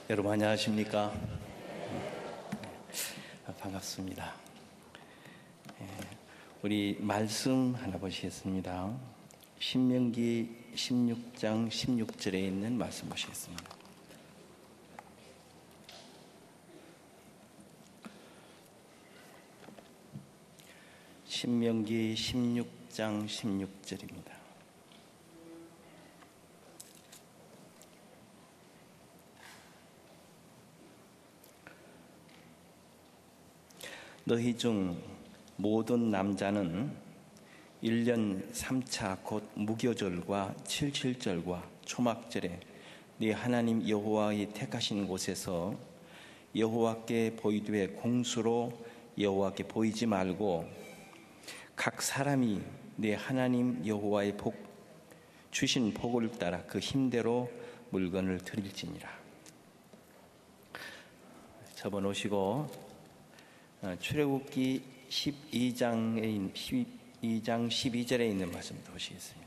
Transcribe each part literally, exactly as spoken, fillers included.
여러분 안녕하십니까? 반갑습니다. 우리 말씀 하나 보시겠습니다. 신명기 십육 장 십육 절에 있는 말씀 보시겠습니다. 신명기 십육 장 십육 절입니다. 너희 중 모든 남자는 일 년 삼 차 곧 무교절과 칠칠절과 초막절에 네 하나님 여호와의 택하신 곳에서 여호와께 보이되 공수로 여호와께 보이지 말고 각 사람이 네 하나님 여호와의 복 주신 복을 따라 그 힘대로 물건을 드릴지니라. 접어놓으시고 출애굽기 십이 장에 십이 장 십이 절에 있는 말씀 보시겠습니다.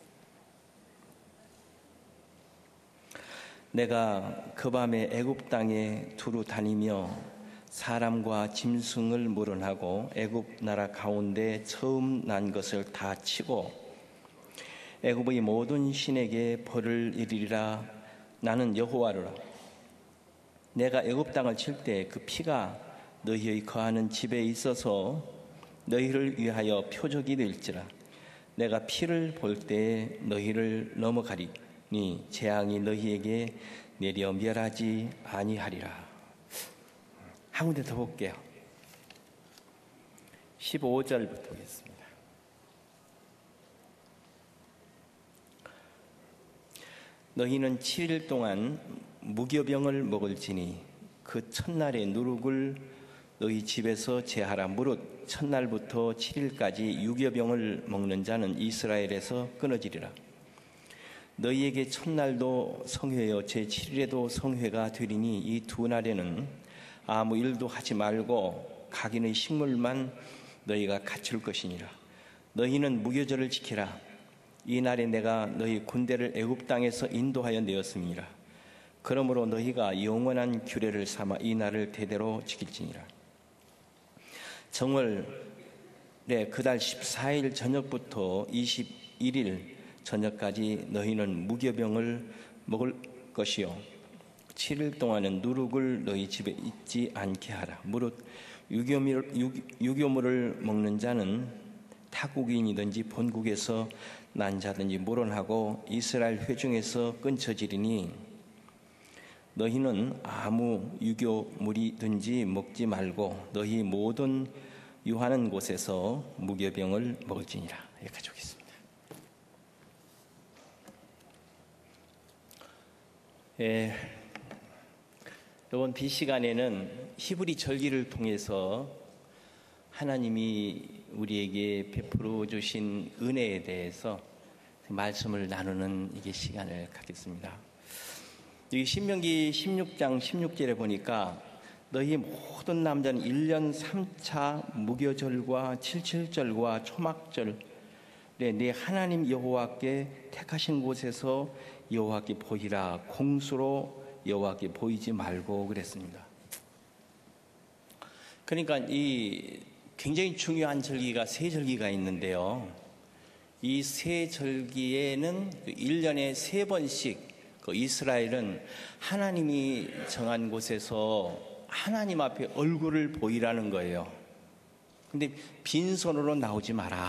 내가 그 밤에 애굽 땅에 두루 다니며 사람과 짐승을 물어나고 애굽 나라 가운데 처음 난 것을 다 치고 애굽의 모든 신에게 벌을 이르리라. 나는 여호와로라. 내가 애굽 땅을 칠 때 그 피가 너희의 거하는 집에 있어서 너희를 위하여 표적이 될지라. 내가 피를 볼 때 너희를 넘어가리니 재앙이 너희에게 내려 멸하지 아니하리라. 한 군데 더 볼게요. 십오 절부터 보겠습니다. 너희는 칠 일 동안 무교병을 먹을지니 그 첫날의 누룩을 너희 집에서 제하라. 무릇 첫날부터 칠 일까지 유교병을 먹는 자는 이스라엘에서 끊어지리라. 너희에게 첫날도 성회요 제칠 일에도 성회가 되리니 이 두 날에는 아무 일도 하지 말고 각인의 식물만 너희가 갖출 것이니라. 너희는 무교절을 지키라. 이 날에 내가 너희 군대를 애굽 땅에서 인도하여 내었음이라. 그러므로 너희가 영원한 규례를 삼아 이 날을 대대로 지킬지니라. 정월에 그달 십사 일 저녁부터 이십일 일 저녁까지 너희는 무교병을 먹을 것이요 칠 일 동안은 누룩을 너희 집에 있지 않게 하라. 무릇 유교물, 유교물을 먹는 자는 타국인이든지 본국에서 난 자든지 물어나고 이스라엘 회중에서 끊쳐지리니 너희는 아무 유교물이든지 먹지 말고 너희 모든 유하는 곳에서 무교병을 먹을지니라. 여기까지 오겠습니다. 예, 이번 비 시간에는 히브리 절기를 통해서 하나님이 우리에게 베풀어 주신 은혜에 대해서 말씀을 나누는 이게 시간을 갖겠습니다. 여기 신명기 십육 장 십육 절에 보니까 너희 모든 남자는 일 년 삼 차 무교절과 칠칠절과 초막절에 네 하나님 여호와께 택하신 곳에서 여호와께 보이라. 공수로 여호와께 보이지 말고 그랬습니다. 그러니까 이 굉장히 중요한 절기가 세 절기가 있는데요. 이 세 절기에는 일 년에 세 번씩 그 이스라엘은 하나님이 정한 곳에서 하나님 앞에 얼굴을 보이라는 거예요. 근데 빈손으로 나오지 마라.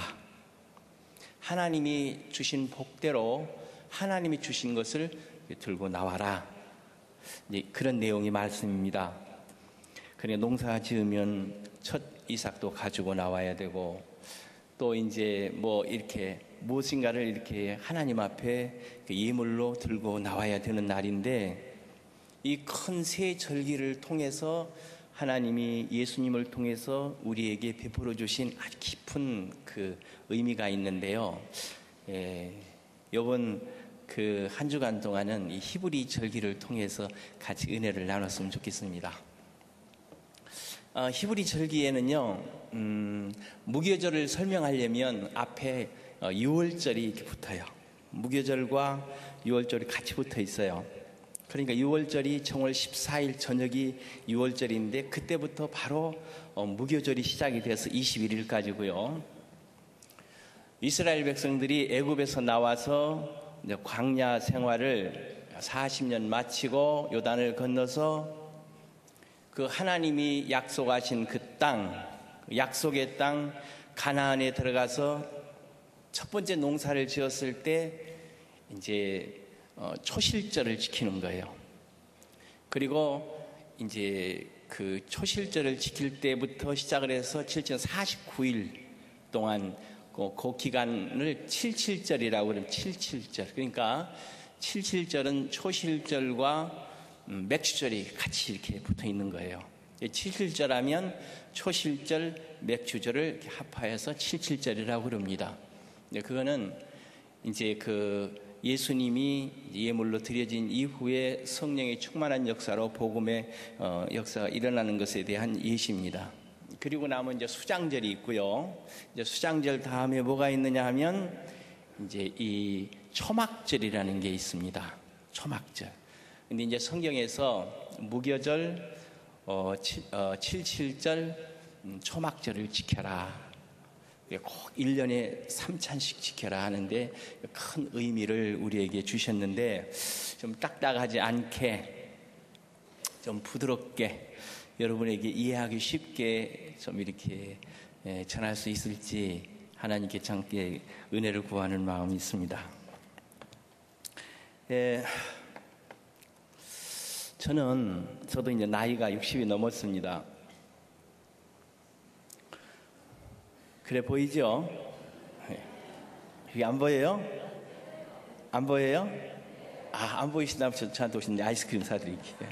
하나님이 주신 복대로 하나님이 주신 것을 들고 나와라. 이제 그런 내용의 말씀입니다. 그러니까 농사 지으면 첫 이삭도 가지고 나와야 되고 또 이제 뭐 이렇게 무엇인가를 이렇게 하나님 앞에 예물로 들고 나와야 되는 날인데 이 큰 세 절기를 통해서 하나님이 예수님을 통해서 우리에게 베풀어 주신 아주 깊은 그 의미가 있는데요. 예, 이번 그 한 주간 동안은 이 히브리 절기를 통해서 같이 은혜를 나눴으면 좋겠습니다. 어, 히브리 절기에는요, 음, 무교절을 설명하려면 앞에 어, 유월절이 이렇게 붙어요. 무교절과 유월절이 같이 붙어 있어요. 그러니까 유월절이 정월 십사일 저녁이 유월절인데 그때부터 바로 무교절이 시작이 돼서 이십일일까지고요. 이스라엘 백성들이 애굽에서 나와서 광야 생활을 사십 년 마치고 요단을 건너서 그 하나님이 약속하신 그 땅, 약속의 땅 가나안에 들어가서 첫 번째 농사를 지었을 때 이제 초실절을 지키는 거예요. 그리고 이제 그 초실절을 지킬 때부터 시작을 해서 실제 사십구일 동안 그, 그 기간을 칠칠절이라고 그러면 칠칠절. 그러니까 칠칠절은 초실절과 맥주절이 같이 이렇게 붙어 있는 거예요. 칠칠절 하면 초실절, 맥주절을 이렇게 합하여서 칠칠절이라고 그럽니다. 그거는 이제 그 예수님이 예물로 드려진 이후에 성령의 충만한 역사로 복음의 어, 역사가 일어나는 것에 대한 예시입니다. 그리고 나면 이제 수장절이 있고요. 이제 수장절 다음에 뭐가 있느냐 하면 이제 이 초막절이라는 게 있습니다. 초막절. 근데 이제 성경에서 무교절, 어, 칠, 어, 칠칠절, 음, 초막절을 지켜라. 꼭 일 년에 삼 찬씩 지켜라 하는데 큰 의미를 우리에게 주셨는데 좀 딱딱하지 않게 좀 부드럽게 여러분에게 이해하기 쉽게 좀 이렇게 전할 수 있을지 하나님께 참게 은혜를 구하는 마음이 있습니다. 예, 저는 저도 이제 나이가 육십이 넘었습니다. 그래 보이죠? 여기 안 보여요? 안 보여요? 아, 안 보이신다면 저, 저한테 오시는데 아이스크림 사드릴게요.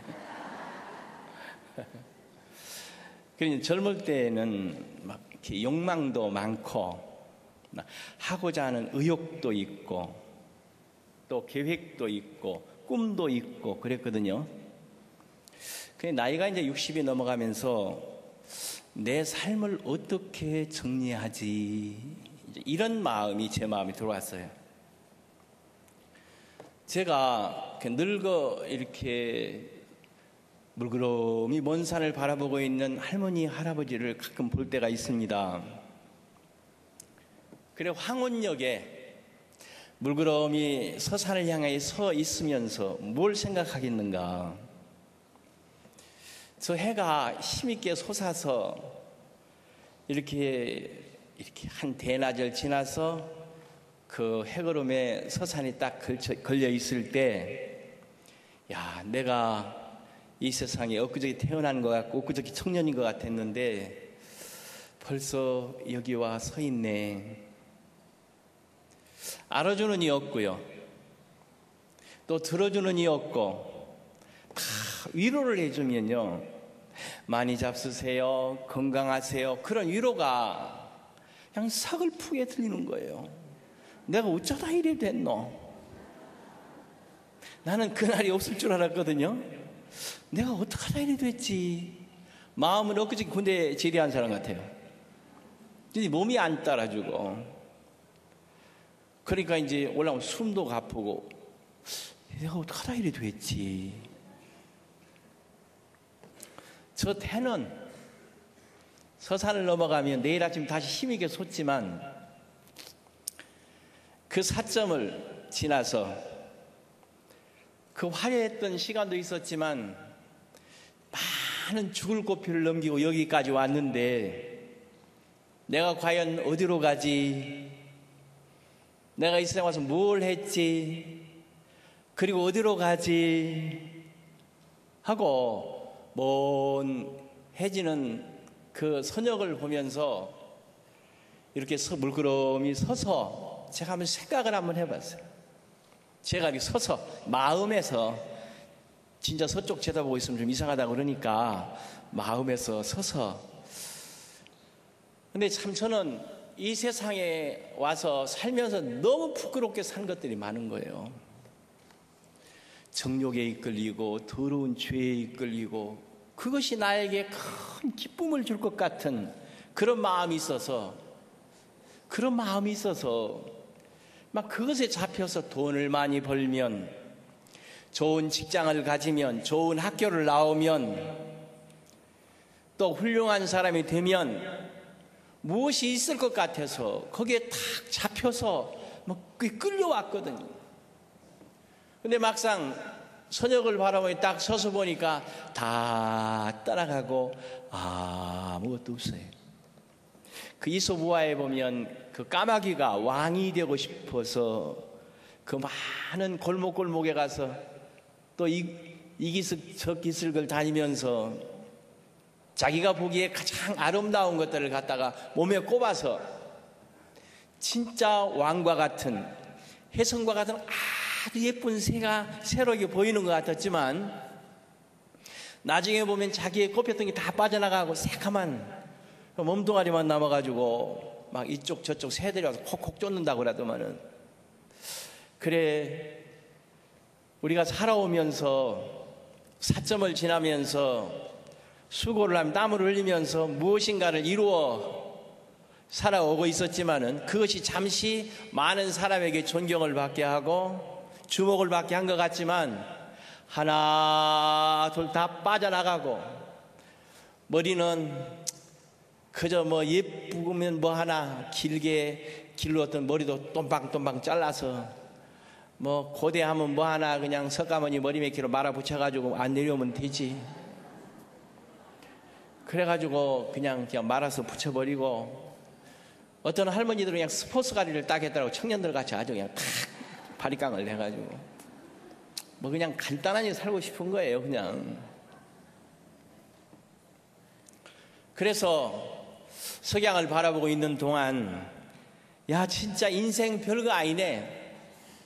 그러니 젊을 때는 막 이렇게 욕망도 많고 하고자 하는 의욕도 있고 또 계획도 있고 꿈도 있고 그랬거든요. 그 나이가 이제 육십이 넘어가면서 내 삶을 어떻게 정리하지? 이런 마음이 제 마음에 들어왔어요. 제가 늙어 이렇게 물끄러미 먼 산을 바라보고 있는 할머니, 할아버지를 가끔 볼 때가 있습니다. 그래 황혼역에 물끄러미 서산을 향해 서 있으면서 뭘 생각하겠는가? 저 해가 힘있게 솟아서 이렇게 이렇게 한 대낮을 지나서 그 해걸음에 서산이 딱 걸쳐, 걸려 있을 때, 야, 내가 이 세상에 엊그저께 태어난 것 같고 엊그저께 청년인 것 같았는데 벌써 여기 와 서 있네. 알아주는 이 없고요. 또 들어주는 이 없고 다 위로를 해주면요. 많이 잡수세요. 건강하세요. 그런 위로가 그냥 서글프게 들리는 거예요. 내가 어쩌다 이래 됐노? 나는 그날이 없을 줄 알았거든요. 내가 어떡하다 이래 됐지? 마음은 엊그저께 군대 제대한 사람 같아요. 근데 몸이 안 따라주고. 그러니까 이제 올라오면 숨도 가쁘고 내가 어떡하다 이래 됐지? 저 태는 서산을 넘어가면 내일 아침 다시 힘있게 솟지만 그 사점을 지나서 그 화려했던 시간도 있었지만 많은 죽을 고비를 넘기고 여기까지 왔는데 내가 과연 어디로 가지? 내가 이 세상 와서 뭘 했지? 그리고 어디로 가지? 하고 먼 해지는 그 선역을 보면서 이렇게 서, 물끄러미 서서 제가 한번 생각을 한번 해봤어요. 제가 이렇게 서서 마음에서 진짜 서쪽 쳐다보고 있으면 좀 이상하다 그러니까 마음에서 서서 근데 참 저는 이 세상에 와서 살면서 너무 부끄럽게 산 것들이 많은 거예요. 정욕에 이끌리고 더러운 죄에 이끌리고 그것이 나에게 큰 기쁨을 줄 것 같은 그런 마음이 있어서 그런 마음이 있어서 막 그것에 잡혀서 돈을 많이 벌면 좋은 직장을 가지면, 좋은 학교를 나오면, 또 훌륭한 사람이 되면 무엇이 있을 것 같아서 거기에 탁 잡혀서 막 끌려왔거든요. 근데 막상 선역을 바라보니 딱 서서 보니까 다 따라가고 아무것도 없어요. 그 이솝우화에 보면 그 까마귀가 왕이 되고 싶어서 그 많은 골목골목에 가서 또 이, 이 기슭 저 기슭을 다니면서 자기가 보기에 가장 아름다운 것들을 갖다가 몸에 꼽아서 진짜 왕과 같은, 혜성과 같은 아주 예쁜 새가 새롭게 보이는 것 같았지만 나중에 보면 자기의 꼽혔던 게 다 빠져나가고 새카만 몸뚱아리만 남아가지고 막 이쪽 저쪽 새들이 와서 콕콕 쫓는다고 그러더만은, 그래 우리가 살아오면서 사점을 지나면서 수고를 하며 땀을 흘리면서 무엇인가를 이루어 살아오고 있었지만은 그것이 잠시 많은 사람에게 존경을 받게 하고 주목을 받게 한 것 같지만 하나 둘 다 빠져나가고, 머리는 그저 뭐 예쁘면 뭐 하나 길게 길렀던 머리도 똠방똠방 잘라서 뭐 고대하면 뭐 하나 그냥 석가모니 머리맡기로 말아 붙여가지고 안 내려오면 되지. 그래가지고 그냥 그냥 말아서 붙여버리고, 어떤 할머니들은 그냥 스포츠 가리를 딱 했더라고. 청년들 같이 아주 그냥 탁 바리깡을 해가지고 뭐 그냥 간단하게 살고 싶은 거예요, 그냥. 그래서 석양을 바라보고 있는 동안 야 진짜 인생 별거 아니네,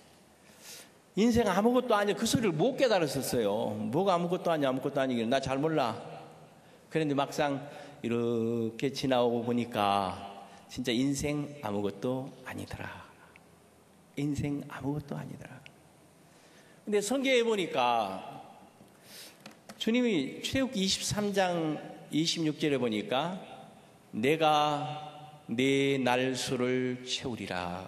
인생 아무것도 아니야, 그 소리를 못 깨달았었어요. 뭐가 아무것도 아니야, 아무것도 아니긴 나 잘 몰라. 그런데 막상 이렇게 지나오고 보니까 진짜 인생 아무것도 아니더라. 인생 아무것도 아니더라. 근데 성경에 보니까 주님이 출애굽기 이십삼 장 이십육 절에 보니까 내가 네 날수를 채우리라,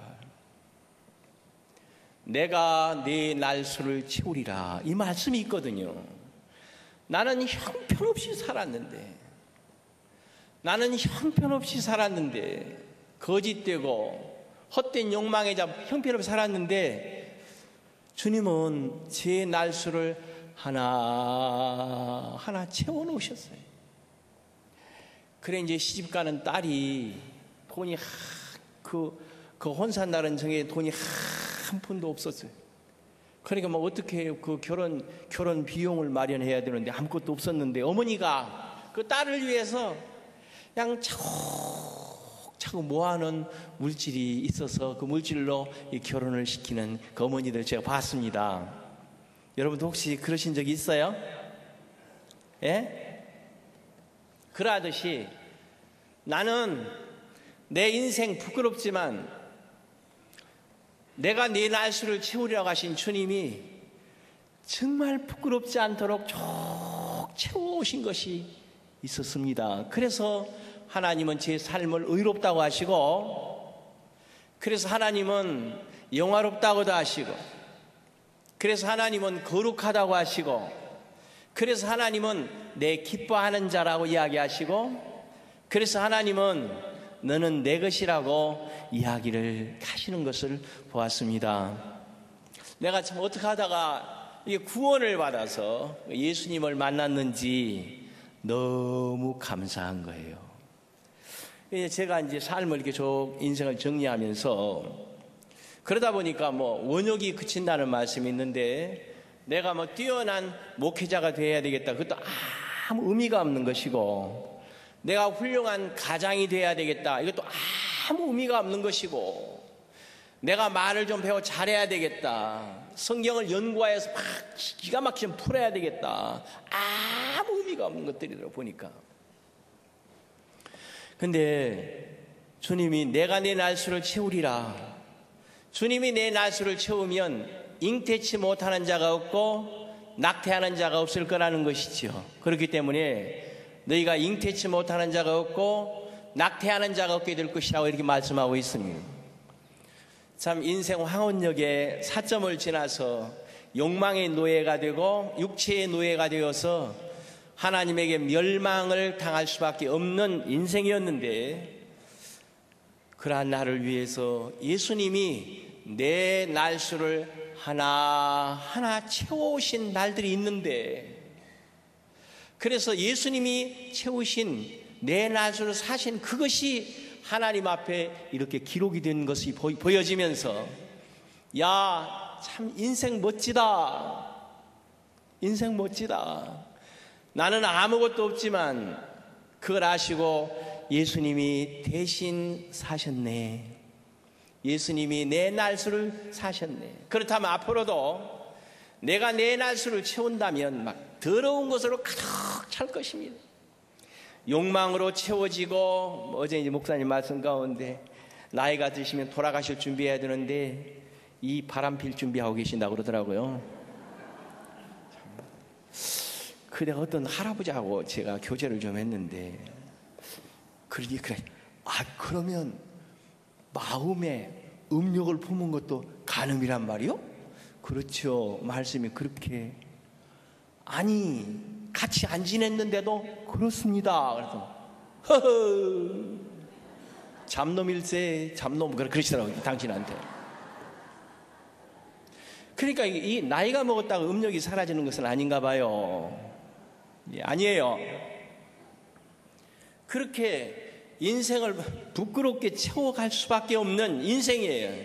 내가 네 날수를 채우리라, 이 말씀이 있거든요. 나는 형편없이 살았는데, 나는 형편없이 살았는데, 거짓되고 헛된 욕망에 잡혀 형편없이 살았는데 주님은 제 날수를 하나 하나 채워놓으셨어요. 그래 이제 시집가는 딸이 돈이 하, 그, 그 혼산 날은 정에 돈이 한 푼도 없었어요. 그러니까 뭐 어떻게 해요? 그 결혼 결혼 비용을 마련해야 되는데 아무것도 없었는데 어머니가 그 딸을 위해서 그냥 차곡차곡 모아놓은 물질이 있어서 그 물질로 이 결혼을 시키는 그 어머니들 제가 봤습니다. 여러분도 혹시 그러신 적이 있어요? 예? 그러하듯이 나는 내 인생 부끄럽지만 내가 네 날수를 채우리라고 하신 주님이 정말 부끄럽지 않도록 쭉 채워오신 것이 있었습니다. 그래서 하나님은 제 삶을 의롭다고 하시고, 그래서 하나님은 영화롭다고도 하시고, 그래서 하나님은 거룩하다고 하시고, 그래서 하나님은 내 기뻐하는 자라고 이야기하시고, 그래서 하나님은 너는 내 것이라고 이야기를 하시는 것을 보았습니다. 내가 참 어떻게 하다가 이게 구원을 받아서 예수님을 만났는지 너무 감사한 거예요. 제가 이제 삶을 이렇게 쭉 인생을 정리하면서 그러다 보니까 뭐 원욕이 그친다는 말씀이 있는데, 내가 뭐 뛰어난 목회자가 되어야 되겠다, 그것도 아무 의미가 없는 것이고, 내가 훌륭한 가장이 되어야 되겠다, 이것도 아무 의미가 없는 것이고, 내가 말을 좀 배워 잘해야 되겠다, 성경을 연구해서 막 기가 막히게 풀어야 되겠다, 아무 의미가 없는 것들이더라고 보니까. 근데 주님이 내가 내 날수를 채우리라, 주님이 내 날수를 채우면 잉태치 못하는 자가 없고 낙태하는 자가 없을 거라는 것이죠. 그렇기 때문에 너희가 잉태치 못하는 자가 없고 낙태하는 자가 없게 될 것이라고 이렇게 말씀하고 있습니다. 참 인생 황혼역에 사점을 지나서 욕망의 노예가 되고 육체의 노예가 되어서 하나님에게 멸망을 당할 수밖에 없는 인생이었는데, 그러한 나를 위해서 예수님이 내 날수를 하나하나 채워오신 날들이 있는데, 그래서 예수님이 채우신 내 날수를 사신 그것이 하나님 앞에 이렇게 기록이 된 것이 보여지면서, 야, 참 인생 멋지다. 인생 멋지다. 나는 아무것도 없지만 그걸 아시고 예수님이 대신 사셨네. 예수님이 내 날수를 사셨네. 그렇다면 앞으로도 내가 내 날수를 채운다면 막 더러운 것으로 가득 찰 것입니다. 욕망으로 채워지고, 어제 이제 목사님 말씀 가운데 나이가 드시면 돌아가실 준비해야 되는데 이 바람 필 준비하고 계신다고 그러더라고요. 그래, 어떤 할아버지하고 제가 교제를 좀 했는데, 그러니 그래, 아 그러면 마음에 음욕을 품은 것도 간음이란 말이요? 그렇죠. 말씀이 그렇게. 아니, 같이 안 지냈는데도 그렇습니다. 그래서 허허, 잡놈일세, 잡놈, 그러시더라고요, 당신한테. 그러니까 이 나이가 먹었다고 음욕이 사라지는 것은 아닌가 봐요. 예, 아니에요. 그렇게 인생을 부끄럽게 채워갈 수밖에 없는 인생이에요.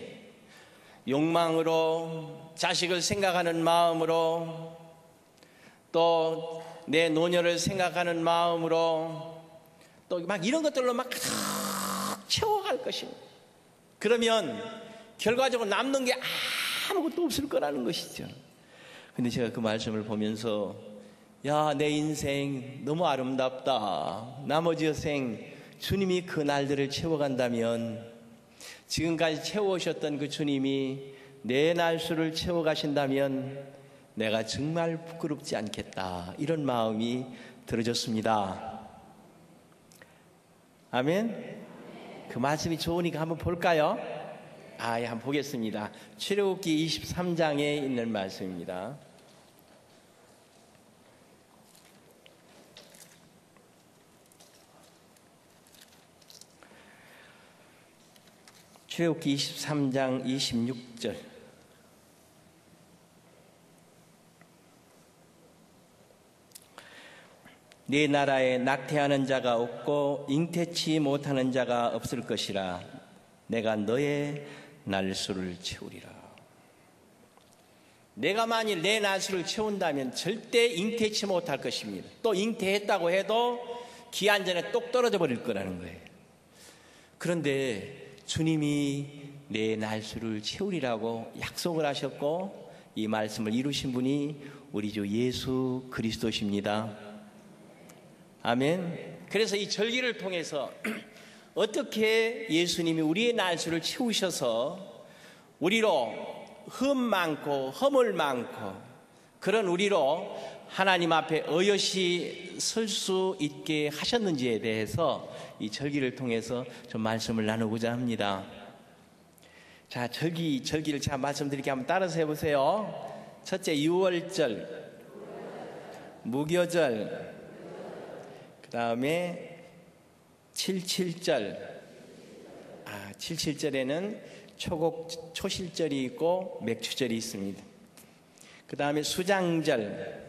욕망으로, 자식을 생각하는 마음으로, 또 내 노년을 생각하는 마음으로, 또 막 이런 것들로 막 가득 채워갈 것입니다. 그러면 결과적으로 남는 게 아무것도 없을 거라는 것이죠. 근데 제가 그 말씀을 보면서, 야, 내 인생 너무 아름답다. 나머지 여생 주님이 그 날들을 채워간다면, 지금까지 채워오셨던 그 주님이 내 날수를 채워가신다면 내가 정말 부끄럽지 않겠다, 이런 마음이 들어졌습니다. 아멘. 그 말씀이 좋으니까 한번 볼까요? 아, 예, 한번 보겠습니다. 출애굽기 이십삼 장에 있는 말씀입니다. 출애굽기 이십삼 장 이십육 절. 네 나라에 낙태하는 자가 없고 잉태치 못하는 자가 없을 것이라. 내가 너의 날수를 채우리라. 내가 만일 내 날수를 채운다면 절대 잉태치 못할 것입니다. 또 잉태했다고 해도 기한 전에 똑 떨어져 버릴 거라는 거예요. 그런데 주님이 내 날수를 채우리라고 약속을 하셨고, 이 말씀을 이루신 분이 우리 주 예수 그리스도십니다. 아멘. 그래서 이 절기를 통해서 어떻게 예수님이 우리의 날수를 채우셔서 우리로 흠 많고 허물 많고 그런 우리로 하나님 앞에 어여시 설 수 있게 하셨는지에 대해서 이 절기를 통해서 좀 말씀을 나누고자 합니다. 자, 절기, 절기를 제가 말씀드릴게 한번 따라서 해보세요. 첫째, 유월절, 무교절, 그 다음에 칠칠절. 아, 칠칠절에는 초곡, 초실절이 있고 맥추절이 있습니다. 그 다음에 수장절,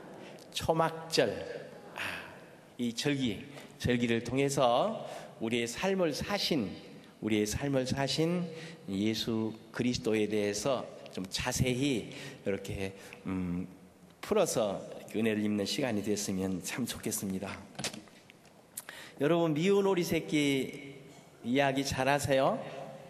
초막절. 아, 이 절기, 절기를 통해서 우리의 삶을 사신, 우리의 삶을 사신 예수 그리스도에 대해서 좀 자세히 이렇게 음, 풀어서 은혜를 입는 시간이 됐으면 참 좋겠습니다. 여러분, 미운 오리 새끼 이야기 잘 아세요?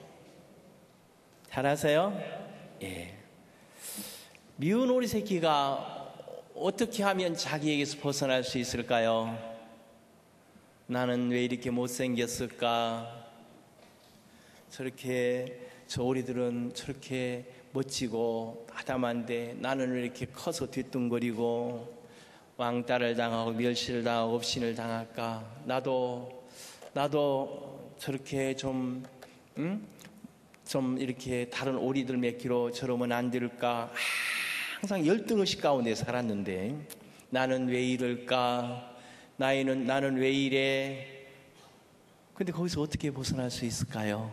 잘 아세요? 예. 미운 오리 새끼가 어떻게 하면 자기에게서 벗어날 수 있을까요? 나는 왜 이렇게 못생겼을까? 저렇게 저 오리들은 저렇게 멋지고 아담한데 나는 왜 이렇게 커서 뒤뚱거리고 왕따를 당하고 멸시를 당하고 업신을 당할까? 나도 나도 저렇게 좀 응? 좀 이렇게 다른 오리들 몇 킬로 저러면 안 될까? 항상 열등의식 가운데 살았는데 나는 왜 이럴까? 나이는, 나는 왜 이래? 근데 거기서 어떻게 벗어날 수 있을까요?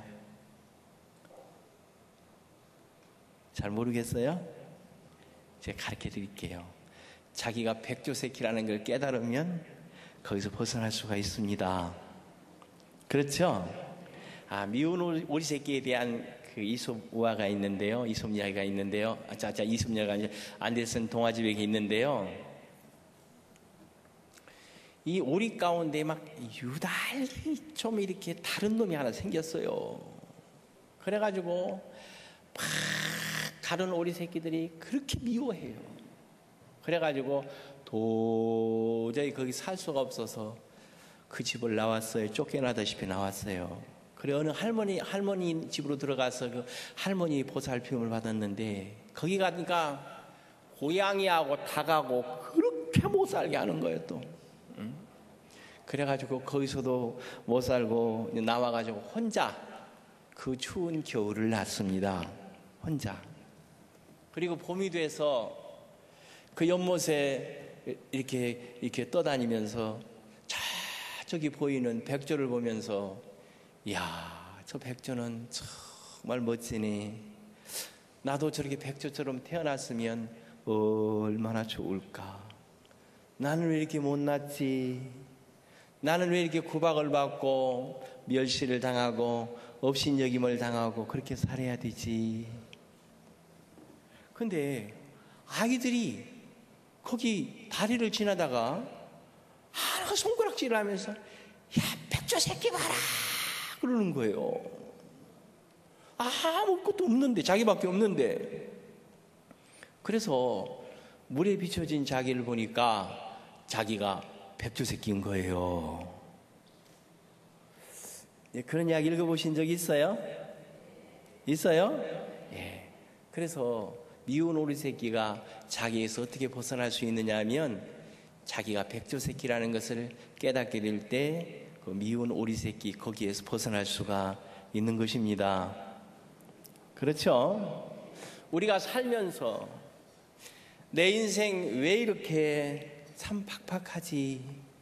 잘 모르겠어요? 제가 가르쳐 드릴게요. 자기가 백조새끼라는 걸 깨달으면 거기서 벗어날 수가 있습니다. 그렇죠? 아, 미운 오리새끼에 대한 그 이솝 우화가 있는데요. 이솝 이야기가 있는데요. 아, 자, 자, 이솝 이야기가 아니라 안데슨 동화집에 있는데요. 이 오리 가운데 막 유달리 좀 이렇게 다른 놈이 하나 생겼어요. 그래가지고 막 다른 오리 새끼들이 그렇게 미워해요. 그래가지고 도저히 거기 살 수가 없어서 그 집을 나왔어요. 쫓겨나다시피 나왔어요. 그래 어느 할머니 할머니 집으로 들어가서 그 할머니 보살핌을 받았는데 거기 가니까 고양이하고 닭하고 그렇게 못 살게 하는 거예요 또. 응? 그래가지고 거기서도 못 살고 나와가지고 혼자 그 추운 겨울을 났습니다. 혼자. 그리고 봄이 돼서 그 연못에 이렇게 이렇게 떠다니면서 저기 보이는 백조를 보면서 이야, 저 백조는 정말 멋지네. 나도 저렇게 백조처럼 태어났으면 얼마나 좋을까. 나는 왜 이렇게 못났지? 나는 왜 이렇게 구박을 받고 멸시를 당하고 업신여김을 당하고 그렇게 살아야 되지? 근데 아이들이 거기 다리를 지나다가 하나가 손가락질을 하면서 야, 백조 새끼 봐라 그러는 거예요. 아무것도 없는데, 자기밖에 없는데. 그래서 물에 비춰진 자기를 보니까 자기가 백조 새끼인 거예요. 예, 그런 이야기 읽어보신 적 있어요? 있어요? 예. 그래서 미운 오리 새끼가 자기에서 어떻게 벗어날 수 있느냐 하면 자기가 백조 새끼라는 것을 깨닫게 될 때 그 미운 오리 새끼 거기에서 벗어날 수가 있는 것입니다. 그렇죠? 우리가 살면서 내 인생 왜 이렇게 참 팍팍하지?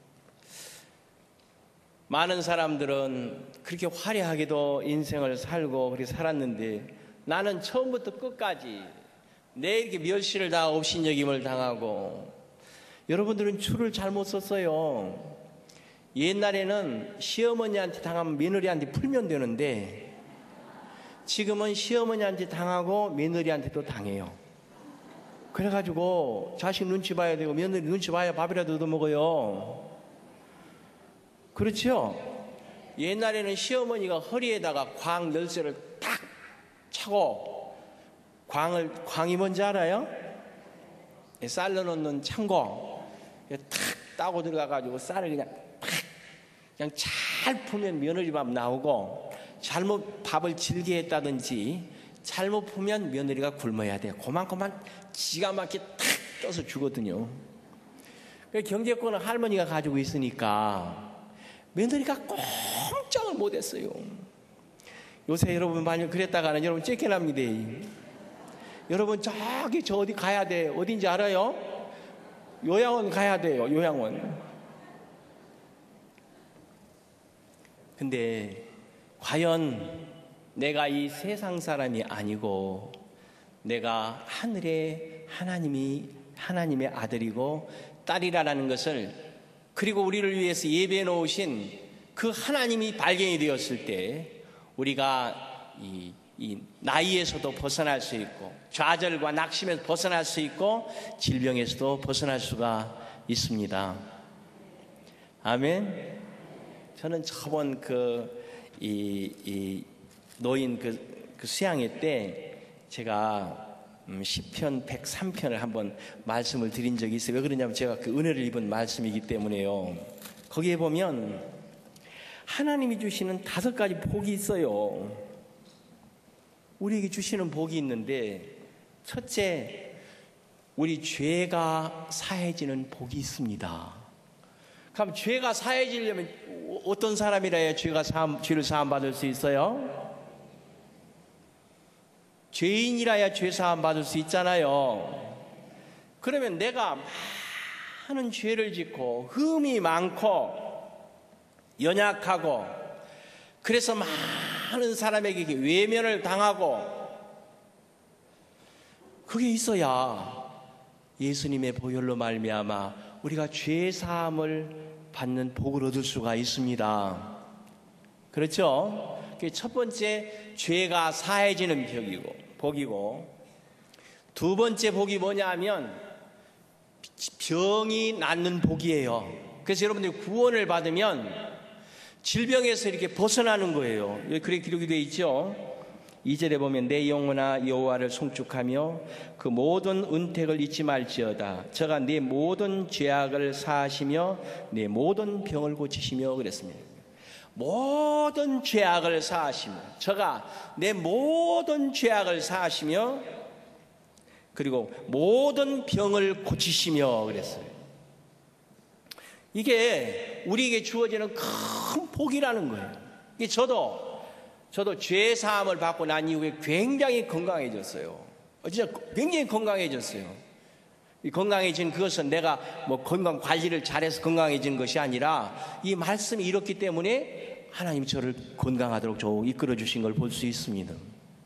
많은 사람들은 그렇게 화려하게도 인생을 살고 그렇게 살았는데 나는 처음부터 끝까지 내 이렇게 멸시를 당하고 업신여김을 당하고. 여러분들은 줄을 잘못 썼어요. 옛날에는 시어머니한테 당하면 며느리한테 풀면 되는데 지금은 시어머니한테 당하고 며느리한테도 당해요. 그래가지고 자식 눈치 봐야 되고 며느리 눈치 봐야 밥이라도 얻어먹어요. 그렇죠? 옛날에는 시어머니가 허리에다가 광 열쇠를 딱 차고, 광을, 광이 뭔지 알아요? 쌀 넣어놓는 창고 탁 따고 들어가가지고 쌀을 그냥 탁 그냥 잘 풀면 며느리 밥 나오고, 잘못 밥을 질게 했다든지 잘못 풀면 며느리가 굶어야 돼. 그만큼만 기가 막히게 탁 떠서 주거든요. 경제권은 할머니가 가지고 있으니까 며느리가 꼼짝을 못했어요. 요새 여러분 만약 그랬다가는 여러분 쫓겨납니다. 여러분 저기 저 어디 가야 돼. 어딘지 알아요? 요양원 가야 돼요. 요양원. 근데 과연 내가 이 세상 사람이 아니고 내가 하늘의 하나님이 하나님의 아들이고 딸이라는 것을, 그리고 우리를 위해서 예배해 놓으신 그 하나님이 발견이 되었을 때 우리가 이, 이 나이에서도 벗어날 수 있고 좌절과 낙심에서 벗어날 수 있고 질병에서도 벗어날 수가 있습니다. 아멘. 저는 저번 그 이, 이 노인 그, 그 수양회 때 제가 음, 시편 백삼 편을 한번 말씀을 드린 적이 있어요. 왜 그러냐면 제가 그 은혜를 입은 말씀이기 때문에요. 거기에 보면 하나님이 주시는 다섯 가지 복이 있어요. 우리에게 주시는 복이 있는데, 첫째, 우리 죄가 사해지는 복이 있습니다. 그럼 죄가 사해지려면 어떤 사람이라 해야 죄가 사함, 죄를 사함받을 수 있어요? 죄인이라야 죄 사함 받을 수 있잖아요. 그러면 내가 많은 죄를 짓고 흠이 많고 연약하고 그래서 많은 사람에게 외면을 당하고 그게 있어야 예수님의 보혈로 말미암아 우리가 죄 사함을 받는 복을 얻을 수가 있습니다. 그렇죠? 첫 번째 죄가 사해지는 벽이고 복이고, 두 번째 복이 뭐냐 하면 병이 낫는 복이에요. 그래서 여러분들이 구원을 받으면 질병에서 이렇게 벗어나는 거예요. 여기 그렇게 기록이 되어 있죠. 이 절에 보면 내 영혼아 여호와를 송축하며 그 모든 은택을 잊지 말지어다. 저가 네 모든 죄악을 사하시며 네 모든 병을 고치시며 그랬습니다. 모든 죄악을 사하시며, 저가 내 모든 죄악을 사하시며 그리고 모든 병을 고치시며 그랬어요. 이게 우리에게 주어지는 큰 복이라는 거예요. 이게 저도 저도 죄 사함을 받고 난 이후에 굉장히 건강해졌어요. 진짜 굉장히 건강해졌어요. 이 건강해진 그것은 내가 뭐 건강 관리를 잘해서 건강해진 것이 아니라 이 말씀이 이렇기 때문에 하나님이 저를 건강하도록 저 이끌어 주신 걸 볼 수 있습니다.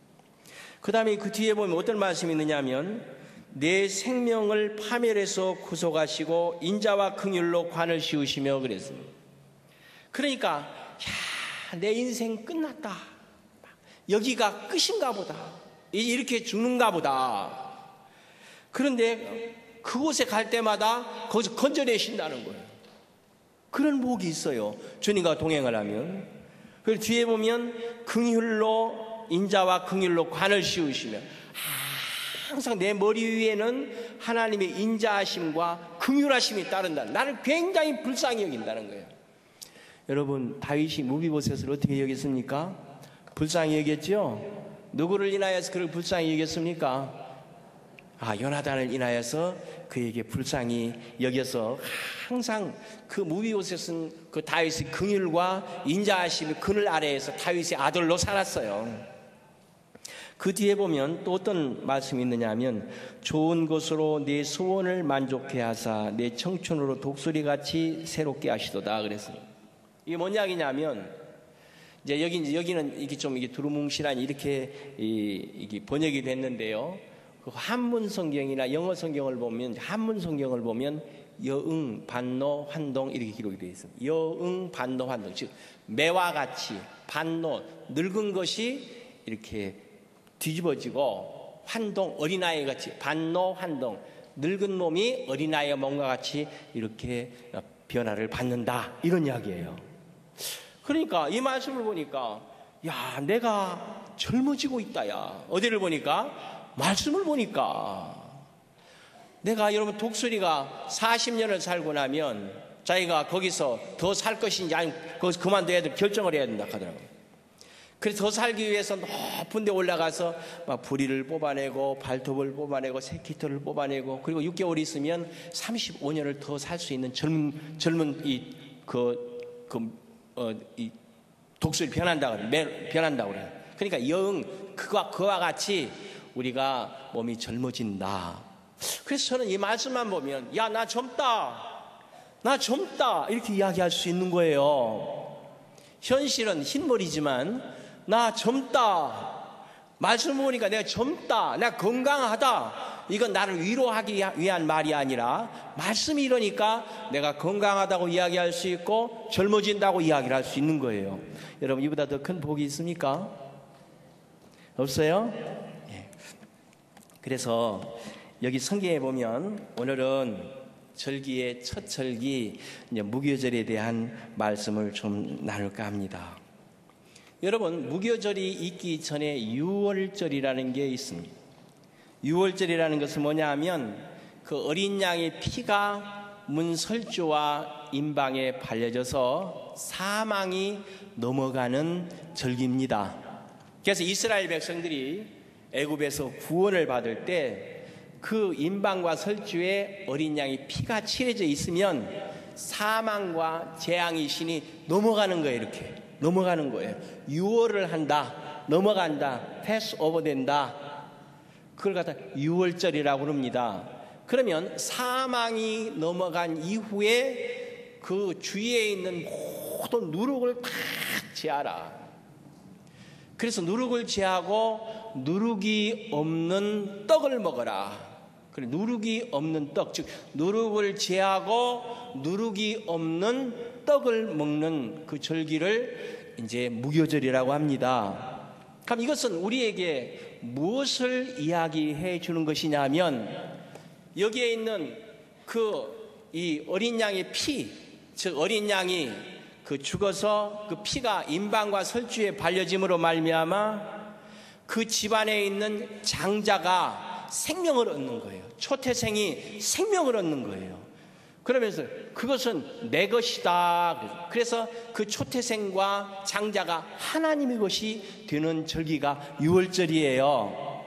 그 다음에 그 뒤에 보면 어떤 말씀이 있느냐 하면 내 생명을 파멸해서 구속하시고 인자와 긍휼로 관을 씌우시며 그랬습니다. 그러니까 야, 내 인생 끝났다, 여기가 끝인가 보다, 이렇게 죽는가 보다. 그런데 그곳에 갈 때마다 거기서 건져내신다는 거예요. 그런 복이 있어요, 주님과 동행을 하면. 그리고 뒤에 보면 긍휼로 인자와 긍휼로 관을 씌우시며, 항상 내 머리 위에는 하나님의 인자하심과 긍휼하심이 따른다. 나를 굉장히 불쌍히 여긴다는 거예요. 여러분, 다윗이 무비보셋을 어떻게 여겼습니까? 불쌍히 여겼죠? 누구를 인하여서 그를 불쌍히 여겼습니까? 아, 요나단을 인하여서 그에게 불쌍히 여겨서 항상 그 무비보셋은 그 다윗의 긍휼과 인자하심의 그늘 아래에서 다윗의 아들로 살았어요. 그 뒤에 보면 또 어떤 말씀이 있느냐 하면 좋은 것으로 내 소원을 만족해 하사 내 청춘으로 독수리같이 새롭게 하시도다 그랬습니다. 이게 뭔 이야기냐면, 이제 여기 이제 여기는 이게 좀 이게 두루뭉실한 이렇게 이, 이게 번역이 됐는데요. 그 한문 성경이나 영어 성경을 보면, 한문 성경을 보면 여응, 반노, 환동 이렇게 기록이 되어 있습니다. 여응, 반노, 환동, 즉 매와 같이 반노, 늙은 것이 이렇게 뒤집어지고, 환동, 어린아이 같이, 반노, 환동, 늙은 몸이 어린아이의 몸과 같이 이렇게 변화를 받는다, 이런 이야기예요. 그러니까 이 말씀을 보니까 야, 내가 젊어지고 있다. 야, 어디를 보니까? 말씀을 보니까. 내가, 여러분, 독수리가 사십 년을 살고 나면 자기가 거기서 더 살 것인지 아니면 거기서 그만둬야 될 결정을 해야 된다 하더라고요. 그래서 더 살기 위해서 높은 데 올라가서 막 부리를 뽑아내고 발톱을 뽑아내고 새끼털을 뽑아내고, 그리고 육 개월 있으면 삼십오 년을 더 살 수 있는 젊은 젊은 이 그 그 어 이 독수리 변한다고 그래. 변한다고 그래. 그러니까 영 그와 그와 같이 우리가 몸이 젊어진다. 그래서 저는 이 말씀만 보면 야, 나 젊다, 나 젊다 이렇게 이야기할 수 있는 거예요. 현실은 흰머리지만 나 젊다, 말씀 보니까 내가 젊다, 내가 건강하다, 이건 나를 위로하기 위한 말이 아니라 말씀이 이러니까 내가 건강하다고 이야기할 수 있고 젊어진다고 이야기를 할 수 있는 거예요. 여러분, 이보다 더 큰 복이 있습니까? 없어요? 예. 그래서 여기 성경에 보면 오늘은 절기의 첫 절기 이제 무교절에 대한 말씀을 좀 나눌까 합니다. 여러분, 무교절이 있기 전에 유월절이라는 게 있습니다. 유월절이라는 것은 뭐냐 하면 그 어린 양의 피가 문설주와 임방에 발려져서 사망이 넘어가는 절기입니다. 그래서 이스라엘 백성들이 애굽에서 구원을 받을 때 그 임방과 설주에 어린 양의 피가 칠해져 있으면 사망과 재앙의 신이 넘어가는 거예요. 이렇게 넘어가는 거예요. 유월을 한다, 넘어간다, 패스 오버 된다. 그걸 갖다 유월절이라고 합니다. 그러면 사망이 넘어간 이후에 그 주위에 있는 모든 누룩을 다 제하라. 그래서 누룩을 제하고 누룩이 없는 떡을 먹어라. 그래, 누룩이 없는 떡, 즉 누룩을 제하고 누룩이 없는 떡을 먹는 그 절기를 이제 무교절이라고 합니다. 그럼 이것은 우리에게 무엇을 이야기해 주는 것이냐면, 여기에 있는 그 이 어린 양의 피, 즉 어린 양이 그 죽어서 그 피가 임방과 설주에 발려짐으로 말미암아 그 집안에 있는 장자가 생명을 얻는 거예요. 초태생이 생명을 얻는 거예요. 그러면서 그것은 내 것이다. 그래서 그 초태생과 장자가 하나님의 것이 되는 절기가 유월절이에요.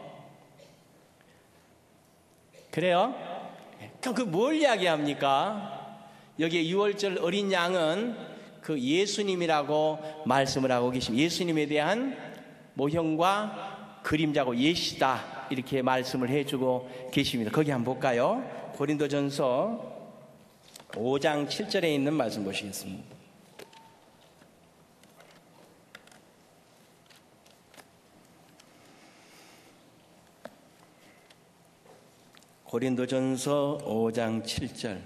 그래요? 그럼 그 뭘 이야기합니까? 여기에 유월절 어린 양은 그 예수님이라고 말씀을 하고 계십니다. 예수님에 대한 모형과 그림자고 예시다, 이렇게 말씀을 해주고 계십니다. 거기 한번 볼까요? 고린도전서 오 장 칠 절에 있는 말씀 보시겠습니다. 고린도전서 오 장 칠 절.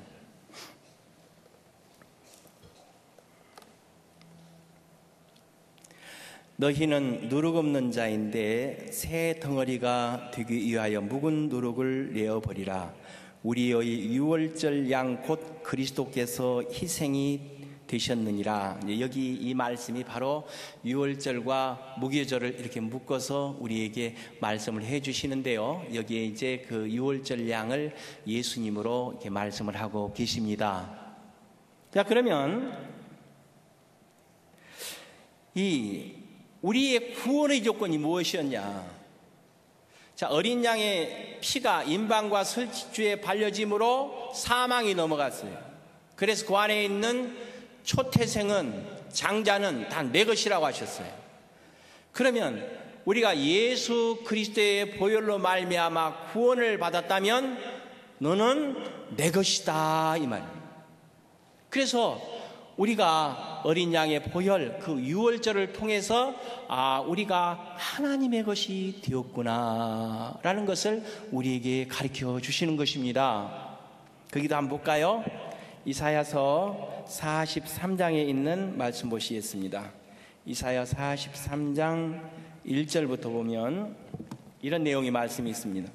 너희는 누룩 없는 자인데 새 덩어리가 되기 위하여 묵은 누룩을 내어버리라. 우리의 유월절 양 곧 그리스도께서 희생이 되셨느니라. 여기 이 말씀이 바로 유월절과 무교절을 이렇게 묶어서 우리에게 말씀을 해 주시는데요. 여기에 이제 그 유월절 양을 예수님으로 이렇게 말씀을 하고 계십니다. 자, 그러면 이 우리의 구원의 조건이 무엇이었냐? 자, 어린 양의 피가 임방과 설주에 발려짐으로 사망이 넘어갔어요. 그래서 그 안에 있는 초태생은, 장자는 다 내 것이라고 하셨어요. 그러면 우리가 예수 그리스도의 보혈로 말미암아 구원을 받았다면 너는 내 것이다, 이 말입니다. 그래서 우리가 어린 양의 보혈, 그 유월절을 통해서 아, 우리가 하나님의 것이 되었구나 라는 것을 우리에게 가르쳐 주시는 것입니다. 거기도 한번 볼까요? 이사야서 사십삼 장에 있는 말씀 보시겠습니다. 이사야 사십삼 장 일 절부터 보면 이런 내용의 말씀이 있습니다.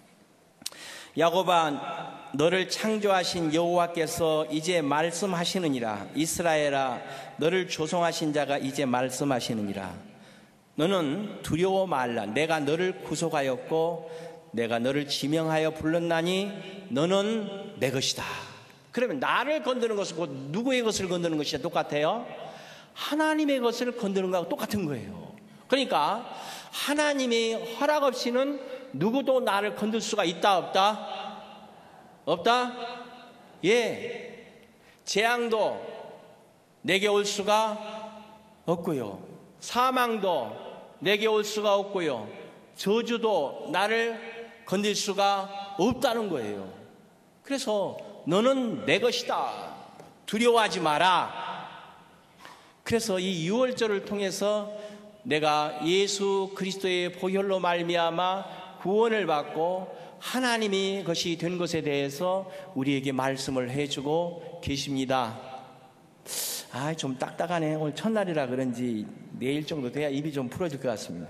야곱아, 너를 창조하신 여호와께서 이제 말씀하시느니라. 이스라엘아, 너를 조성하신 자가 이제 말씀하시느니라. 너는 두려워 말라. 내가 너를 구속하였고 내가 너를 지명하여 불렀나니 너는 내 것이다. 그러면 나를 건드는 것은 곧 누구의 것을 건드는 것이 똑같아요? 하나님의 것을 건드는 것과 똑같은 거예요. 그러니까 하나님의 허락 없이는 누구도 나를 건들 수가 있다, 없다? 없다? 예. 재앙도 내게 올 수가 없고요. 사망도 내게 올 수가 없고요. 저주도 나를 건들 수가 없다는 거예요. 그래서 너는 내 것이다. 두려워하지 마라. 그래서 이 유월절을 통해서 내가 예수 그리스도의 보혈로 말미암아 구원을 받고 하나님이 것이 된 것에 대해서 우리에게 말씀을 해주고 계십니다. 아, 좀 딱딱하네. 오늘 첫날이라 그런지 내일 정도 돼야 입이 좀 풀어질 것 같습니다.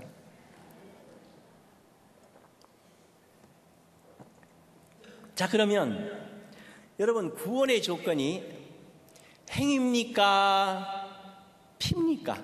자, 그러면 여러분, 구원의 조건이 행입니까? 피입니까?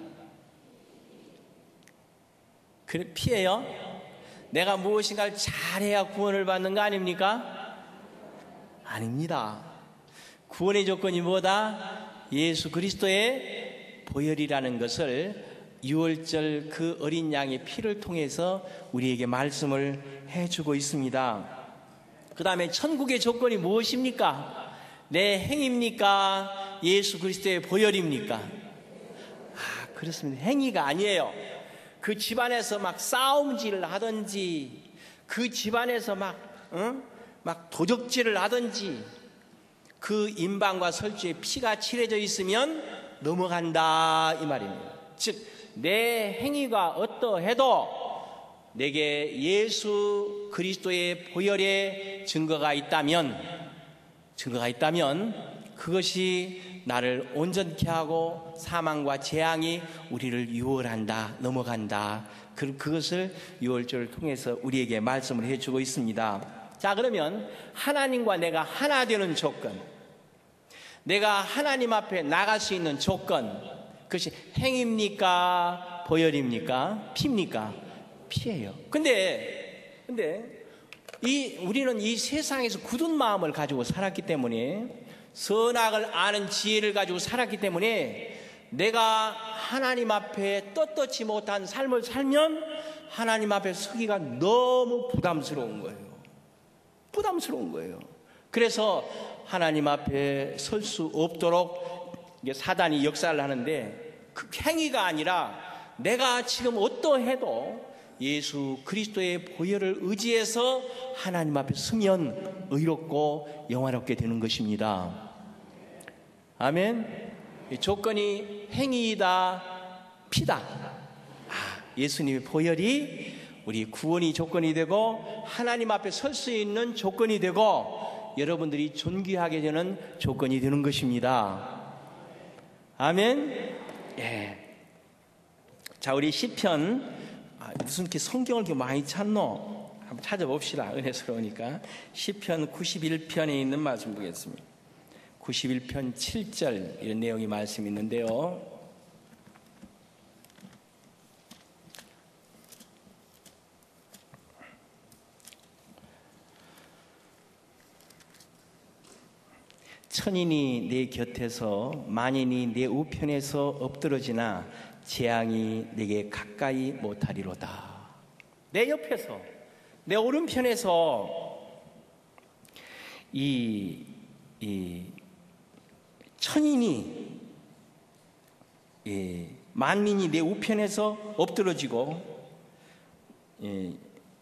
그래, 피예요? 내가 무엇인가를 잘해야 구원을 받는 거 아닙니까? 아닙니다. 구원의 조건이 뭐다? 예수 그리스도의 보혈이라는 것을 유월절 그 어린 양의 피를 통해서 우리에게 말씀을 해주고 있습니다. 그 다음에 천국의 조건이 무엇입니까? 내 행입니까? 예수 그리스도의 보혈입니까? 아, 그렇습니다. 행위가 아니에요. 그 집안에서 막 싸움질을 하든지, 그 집안에서 막 응? 막 도적질을 하든지 그 임방과 설주에 피가 칠해져 있으면 넘어간다 이 말입니다. 즉 내 행위가 어떠해도 내게 예수 그리스도의 보혈의 증거가 있다면 증거가 있다면 그것이 나를 온전케 하고 사망과 재앙이 우리를 유월한다, 넘어간다. 그것을 유월절을 통해서 우리에게 말씀을 해주고 있습니다. 자, 그러면 하나님과 내가 하나 되는 조건, 내가 하나님 앞에 나갈 수 있는 조건, 그것이 행입니까? 보혈입니까? 피입니까? 피예요. 근데 근데 이 우리는 이 세상에서 굳은 마음을 가지고 살았기 때문에, 선악을 아는 지혜를 가지고 살았기 때문에 내가 하나님 앞에 떳떳지 못한 삶을 살면 하나님 앞에 서기가 너무 부담스러운 거예요. 부담스러운 거예요. 그래서 하나님 앞에 설 수 없도록 사단이 역사를 하는데, 그 행위가 아니라 내가 지금 어떠해도 예수 그리스도의 보혈을 의지해서 하나님 앞에 서면 의롭고 영화롭게 되는 것입니다. 아멘. 조건이 행위이다, 피다. 아, 예수님의 보혈이 우리 구원이 조건이 되고 하나님 앞에 설 수 있는 조건이 되고 여러분들이 존귀하게 되는 조건이 되는 것입니다. 아멘. 예. 자, 우리 시편, 아, 무슨 이렇게 성경을 이렇게 많이 찾노? 한번 찾아봅시다. 은혜스러우니까. 시편 구십일 편에 있는 말씀 보겠습니다. 구십일 편 칠 절 이런 내용이 말씀이 있는데요. 천인이 내 곁에서 만인이 내 우편에서 엎드러지나 재앙이 내게 가까이 못하리로다. 내 옆에서, 내 오른편에서 이, 이 천인이, 예, 만민이 내 우편에서 엎드러지고, 예,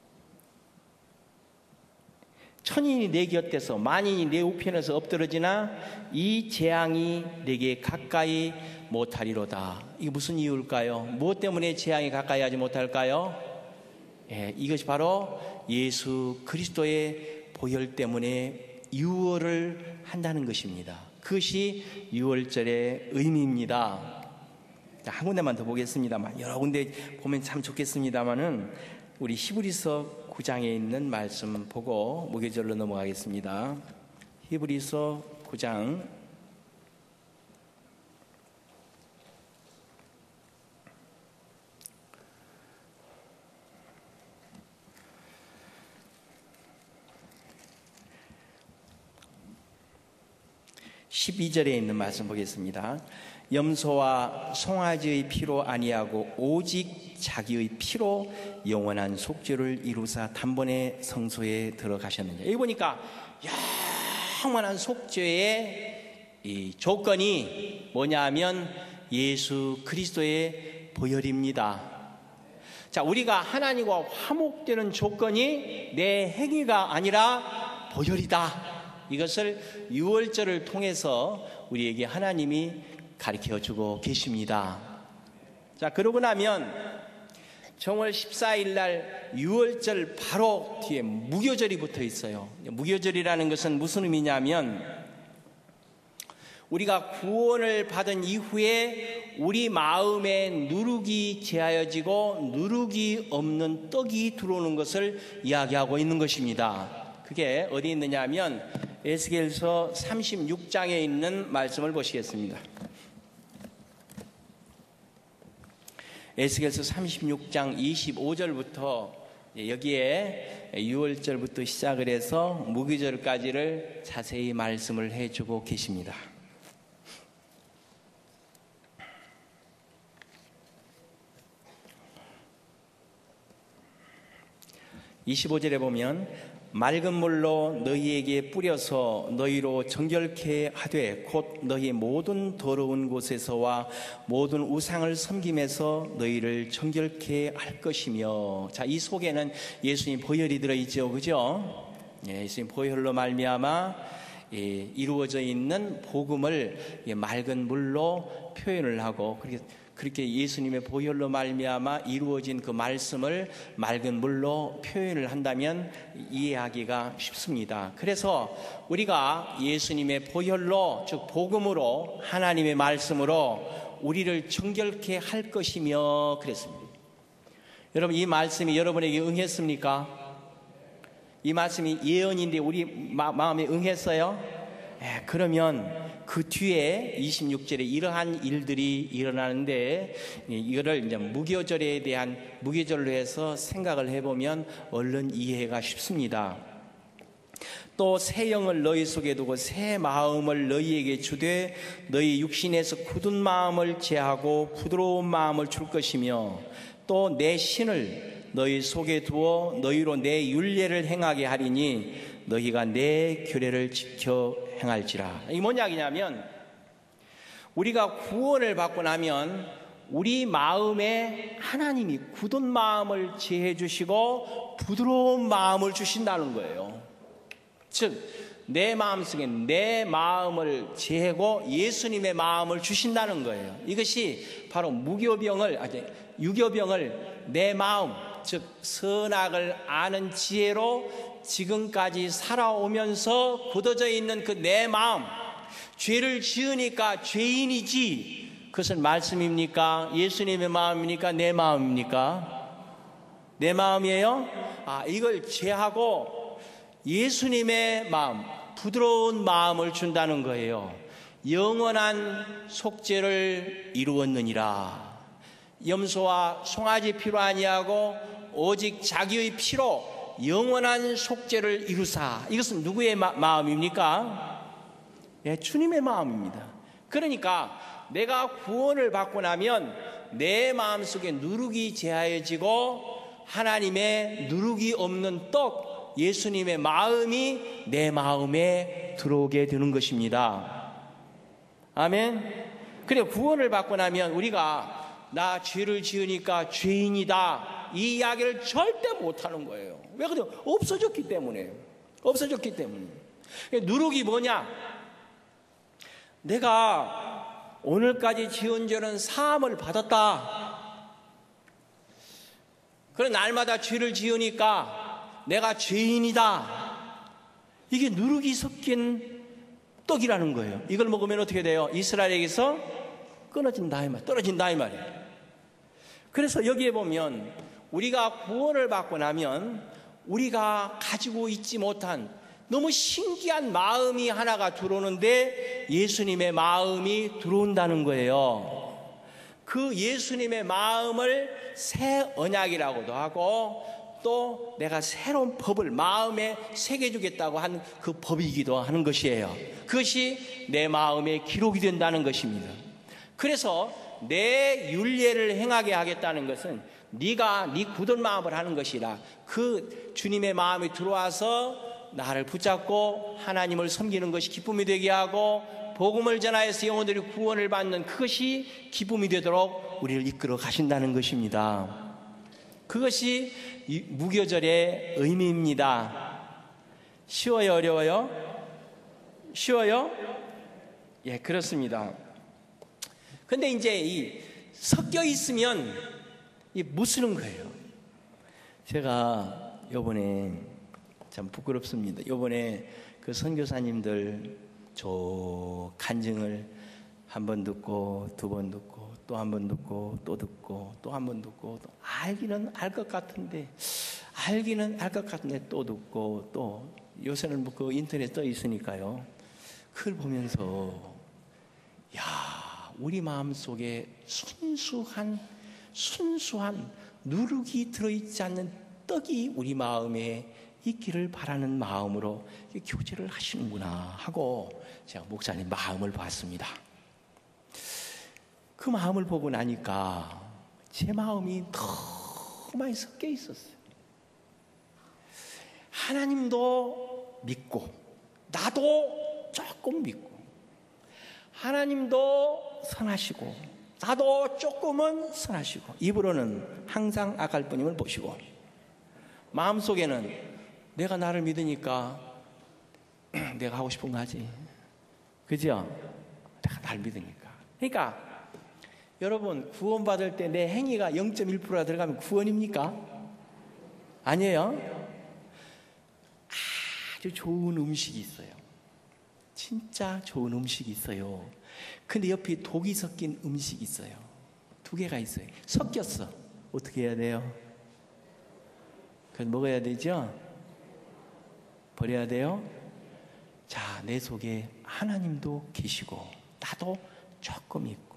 천인이 내 곁에서 만인이 내 우편에서 엎드러지나 이 재앙이 내게 가까이 못하리로다. 이게 무슨 이유일까요? 무엇 때문에 재앙이 가까이 하지 못할까요? 예, 이것이 바로 예수 그리스도의 보혈 때문에 유월을 한다는 것입니다. 그것이 유월절의 의미입니다. 자, 한 군데만 더 보겠습니다만, 여러 군데 보면 참 좋겠습니다만은 우리 히브리서 구 장에 있는 말씀 보고 무교절로 넘어가겠습니다. 히브리서 구 장 십이 절에 있는 말씀 보겠습니다. 염소와 송아지의 피로 아니하고 오직 자기의 피로 영원한 속죄를 이루사 단번에 성소에 들어가셨느냐. 여기 보니까 영원한 속죄의 이 조건이 뭐냐면 예수 그리스도의 보혈입니다. 자, 우리가 하나님과 화목되는 조건이 내 행위가 아니라 보혈이다. 이것을 유월절을 통해서 우리에게 하나님이 가르쳐주고 계십니다. 자, 그러고 나면 정월 십사 일 날 유월절 바로 뒤에 무교절이 붙어 있어요. 무교절이라는 것은 무슨 의미냐면, 우리가 구원을 받은 이후에 우리 마음에 누룩이 제하여지고 누룩이 없는 떡이 들어오는 것을 이야기하고 있는 것입니다. 그게 어디 있느냐 하면 에스겔서 삼십육 장에 있는 말씀을 보시겠습니다. 에스겔서 삼십육 장 이십오 절부터 여기에 유월절부터 시작을 해서 무교절까지를 자세히 말씀을 해주고 계십니다. 이십오 절에 보면 맑은 물로 너희에게 뿌려서 너희로 정결케 하되 곧 너희 모든 더러운 곳에서와 모든 우상을 섬김에서 너희를 정결케 할 것이며. 자, 이 속에는 예수님 보혈이 들어있죠, 그죠? 예, 예수님 보혈로 말미암아 예, 이루어져 있는 복음을 예, 맑은 물로 표현을 하고 그렇게 그렇게 예수님의 보혈로 말미암아 이루어진 그 말씀을 맑은 물로 표현을 한다면 이해하기가 쉽습니다. 그래서 우리가 예수님의 보혈로, 즉 복음으로, 하나님의 말씀으로 우리를 정결케 할 것이며 그랬습니다. 여러분, 이 말씀이 여러분에게 응했습니까? 이 말씀이 예언인데 우리 마, 마음에 응했어요? 예, 그러면 그 뒤에 이십육 절에 이러한 일들이 일어나는데 이거를 이제 무교절에 대한 무교절로 해서 생각을 해보면 얼른 이해가 쉽습니다. 또 새 영을 너희 속에 두고 새 마음을 너희에게 주되 너희 육신에서 굳은 마음을 제하고 부드러운 마음을 줄 것이며 또 내 신을 너희 속에 두어 너희로 내 율례를 행하게 하리니 너희가 내 규례를 지켜 행할지라. 이게 뭔 이야기냐면 우리가 구원을 받고 나면 우리 마음에 하나님이 굳은 마음을 제해 주시고 부드러운 마음을 주신다는 거예요. 즉 내 마음속에 내 마음을 제하고 예수님의 마음을 주신다는 거예요. 이것이 바로 무교병을 아니 유교병을 내 마음 즉 선악을 아는 지혜로 지금까지 살아오면서 굳어져 있는 그 내 마음, 죄를 지으니까 죄인이지, 그것은 말씀입니까? 예수님의 마음입니까? 내 마음입니까? 내 마음이에요? 아, 이걸 제하고 예수님의 마음, 부드러운 마음을 준다는 거예요. 영원한 속죄를 이루었느니라. 염소와 송아지 피로 아니하고 오직 자기의 피로 영원한 속죄를 이루사. 이것은 누구의 마, 마음입니까? 예, 주님의 마음입니다. 그러니까 내가 구원을 받고 나면 내 마음속에 누룩이 제하여지고 하나님의 누룩이 없는 떡 예수님의 마음이 내 마음에 들어오게 되는 것입니다. 아멘. 그래 구원을 받고 나면 우리가 나 죄를 지으니까 죄인이다 이 이야기를 절대 못하는 거예요. 왜 그래요? 없어졌기 때문에. 없어졌기 때문에. 누룩이 뭐냐? 내가 오늘까지 지은 죄는 사함을 받았다. 그래 날마다 죄를 지으니까 내가 죄인이다. 이게 누룩이 섞인 떡이라는 거예요. 이걸 먹으면 어떻게 돼요? 이스라엘에게서 끊어진다 이 말, 떨어진다 이 말이에요. 그래서 여기에 보면 우리가 구원을 받고 나면 우리가 가지고 있지 못한 너무 신기한 마음이 하나가 들어오는데 예수님의 마음이 들어온다는 거예요. 그 예수님의 마음을 새 언약이라고도 하고 또 내가 새로운 법을 마음에 새겨주겠다고 한 그 법이기도 하는 것이에요. 그것이 내 마음에 기록이 된다는 것입니다. 그래서 내 율례를 행하게 하겠다는 것은 네가 네 굳은 마음을 하는 것이라 그 주님의 마음이 들어와서 나를 붙잡고 하나님을 섬기는 것이 기쁨이 되게 하고 복음을 전하여서 영혼들이 구원을 받는 그것이 기쁨이 되도록 우리를 이끌어 가신다는 것입니다. 그것이 무교절의 의미입니다. 쉬워요? 어려워요? 쉬워요? 예, 그렇습니다. 근데 이제 이 섞여 있으면 이 무스는 거예요. 제가 요번에 참 부끄럽습니다. 요번에 그 선교사님들 저 간증을 한 번 듣고 두 번 듣고 또 한 번 듣고 또 듣고 또 한 번 듣고 또 알기는 알 것 같은데 알기는 알 것 같은데 또 듣고 또 요새는 뭐 그 인터넷 떠 있으니까요. 그걸 보면서 야 우리 마음속에 순수한 순수한 누룩이 들어있지 않는 떡이 우리 마음에 있기를 바라는 마음으로 교제를 하시는구나 하고 제가 목사님 마음을 봤습니다. 그 마음을 보고 나니까 제 마음이 너무 많이 섞여 있었어요. 하나님도 믿고 나도 조금 믿고 하나님도 선하시고 나도 조금은 선하시고 입으로는 항상 악할 뿐임을 보시고 마음속에는 내가 나를 믿으니까 내가 하고 싶은 거 하지. 그죠? 내가 나를 믿으니까. 그러니까 여러분, 구원받을 때 내 행위가 영 점 일 퍼센트가 들어가면 구원입니까? 아니에요. 아주 좋은 음식이 있어요. 진짜 좋은 음식이 있어요. 근데 옆에 독이 섞인 음식이 있어요. 두 개가 있어요. 섞였어. 어떻게 해야 돼요? 그래서 먹어야 되죠? 버려야 돼요? 자, 내 속에 하나님도 계시고 나도 조금 있고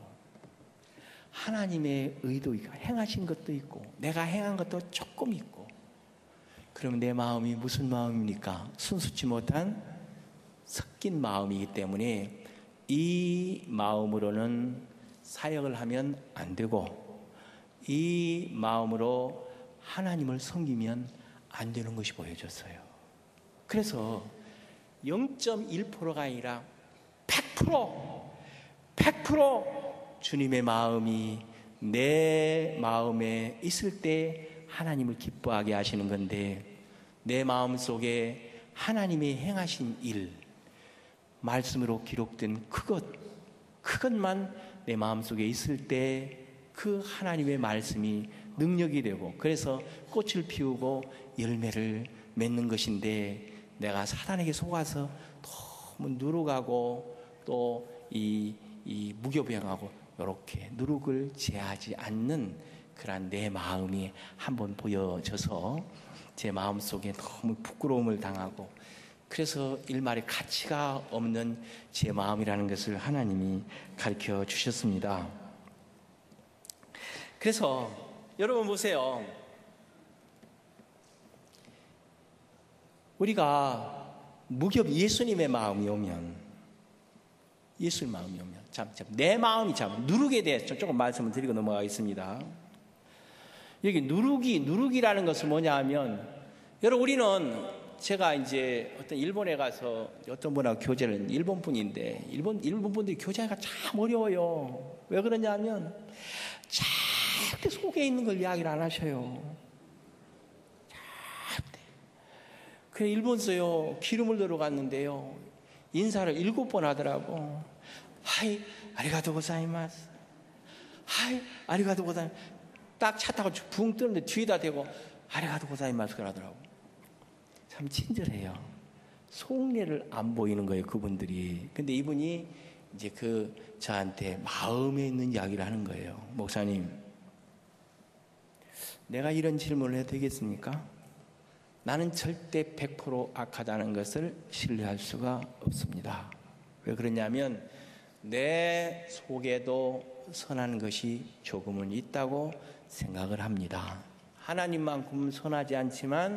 하나님의 의도 있고 행하신 것도 있고 내가 행한 것도 조금 있고, 그러면 내 마음이 무슨 마음입니까? 순수치 못한 섞인 마음이기 때문에 이 마음으로는 사역을 하면 안 되고 이 마음으로 하나님을 섬기면 안 되는 것이 보여졌어요. 그래서 영 점 일 퍼센트가 아니라 백 퍼센트 백 퍼센트 주님의 마음이 내 마음에 있을 때 하나님을 기뻐하게 하시는 건데, 내 마음 속에 하나님이 행하신 일, 말씀으로 기록된 그것, 그것만 내 마음 속에 있을 때 그 하나님의 말씀이 능력이 되고, 그래서 꽃을 피우고 열매를 맺는 것인데, 내가 사단에게 속아서 너무 누룩하고 또 이 이 무교병하고 이렇게 누룩을 제하지 않는 그런 내 마음이 한번 보여져서 제 마음 속에 너무 부끄러움을 당하고, 그래서 일말의 가치가 없는 제 마음이라는 것을 하나님이 가르쳐 주셨습니다. 그래서 여러분 보세요. 우리가 무협 예수님의 마음이 오면, 예수의 마음이 오면, 참, 참, 내 마음이 참, 누룩에 대해서 조금 말씀을 드리고 넘어가겠습니다. 여기 누룩이, 누룩이라는 것은 뭐냐 하면, 여러분, 우리는 제가 이제 어떤 일본에 가서 어떤 분하고 교제를, 일본 분인데, 일본, 일본 분들이 교제가 참 어려워요. 왜 그러냐 하면, 절대 속에 있는 걸 이야기를 안 하셔요. 절대. 그 일본서요, 기름을 들어갔는데요, 인사를 일곱 번 하더라고. 하이, 아리가토 고사이마스. 하이, 아리가토 고사이마스. 딱 차 타고 붕 뜨는데 뒤에다 대고 아리가토 고사이마스 그러더라고. 참 친절해요. 속내를 안 보이는 거예요, 그분들이. 근데 이분이 이제 그 저한테 마음에 있는 이야기를 하는 거예요. 목사님, 내가 이런 질문을 해도 되겠습니까? 나는 절대 백 퍼센트 악하다는 것을 신뢰할 수가 없습니다. 왜 그러냐면 내 속에도 선한 것이 조금은 있다고 생각을 합니다. 하나님만큼 선하지 않지만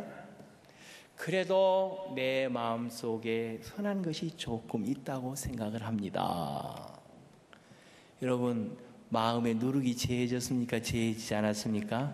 그래도 내 마음속에 선한 것이 조금 있다고 생각을 합니다. 여러분, 마음에 누룩이 제해졌습니까? 제해지지 않았습니까?